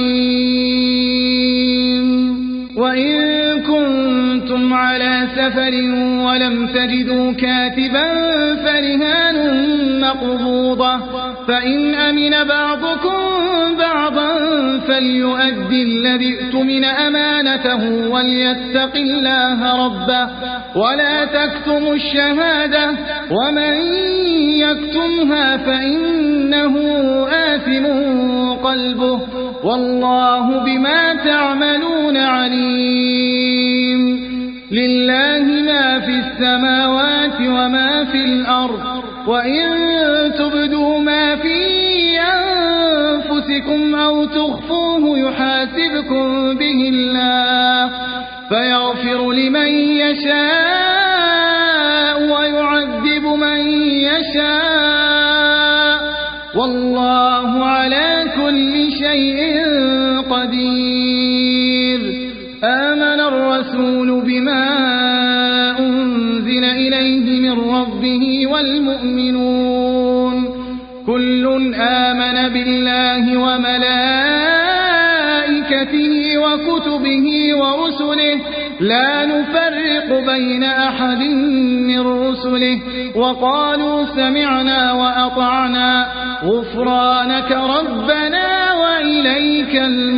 عليم وإن كنتم على سفر ولم تجدوا كاتبا فرهان مقبوضة فإن أمن بعضكم بعضا فليؤدي الذي اؤتمن أمانته وليتق الله ربه ولا تكتموا الشهادة ومن يكتمها فإنه آثم قلبه والله بما تعملون عليم. لله ما في السماوات وما في الأرض وإن تبدوا ما في أنفسكم أو تخفوه يحاسبكم به الله فيغفر لمن يشاء ويعذب من يشاء والله على كل شيء قدير. آمن الرسول بما أنزل إليه من ربه والمؤمنون كل آمن بالله وملائكته وكتبه ورسله لا نفرق بين أحد من رسله وقالوا سمعنا وأطعنا غفرانك ربنا وإليك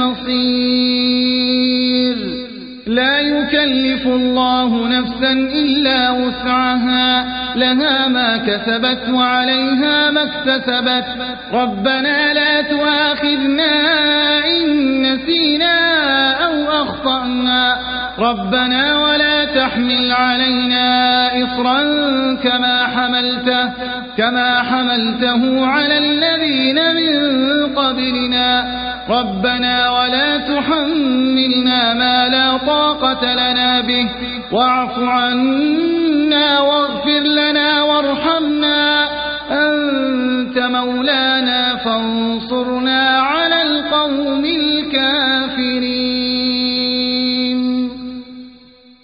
المصير. لا يكلف الله نفسا إلا وسعها لها ما كسبت وعليها ما اكتسبت ربنا لا تؤاخذنا إن نسينا أو أخطأنا ربنا ولا تحمل علينا إصرا كما حملته كما حملته على الذين من قبلنا ربنا ولا تحملنا ما لا طاقة لنا به واعف عنا واغفر لنا وارحمنا أنت مولانا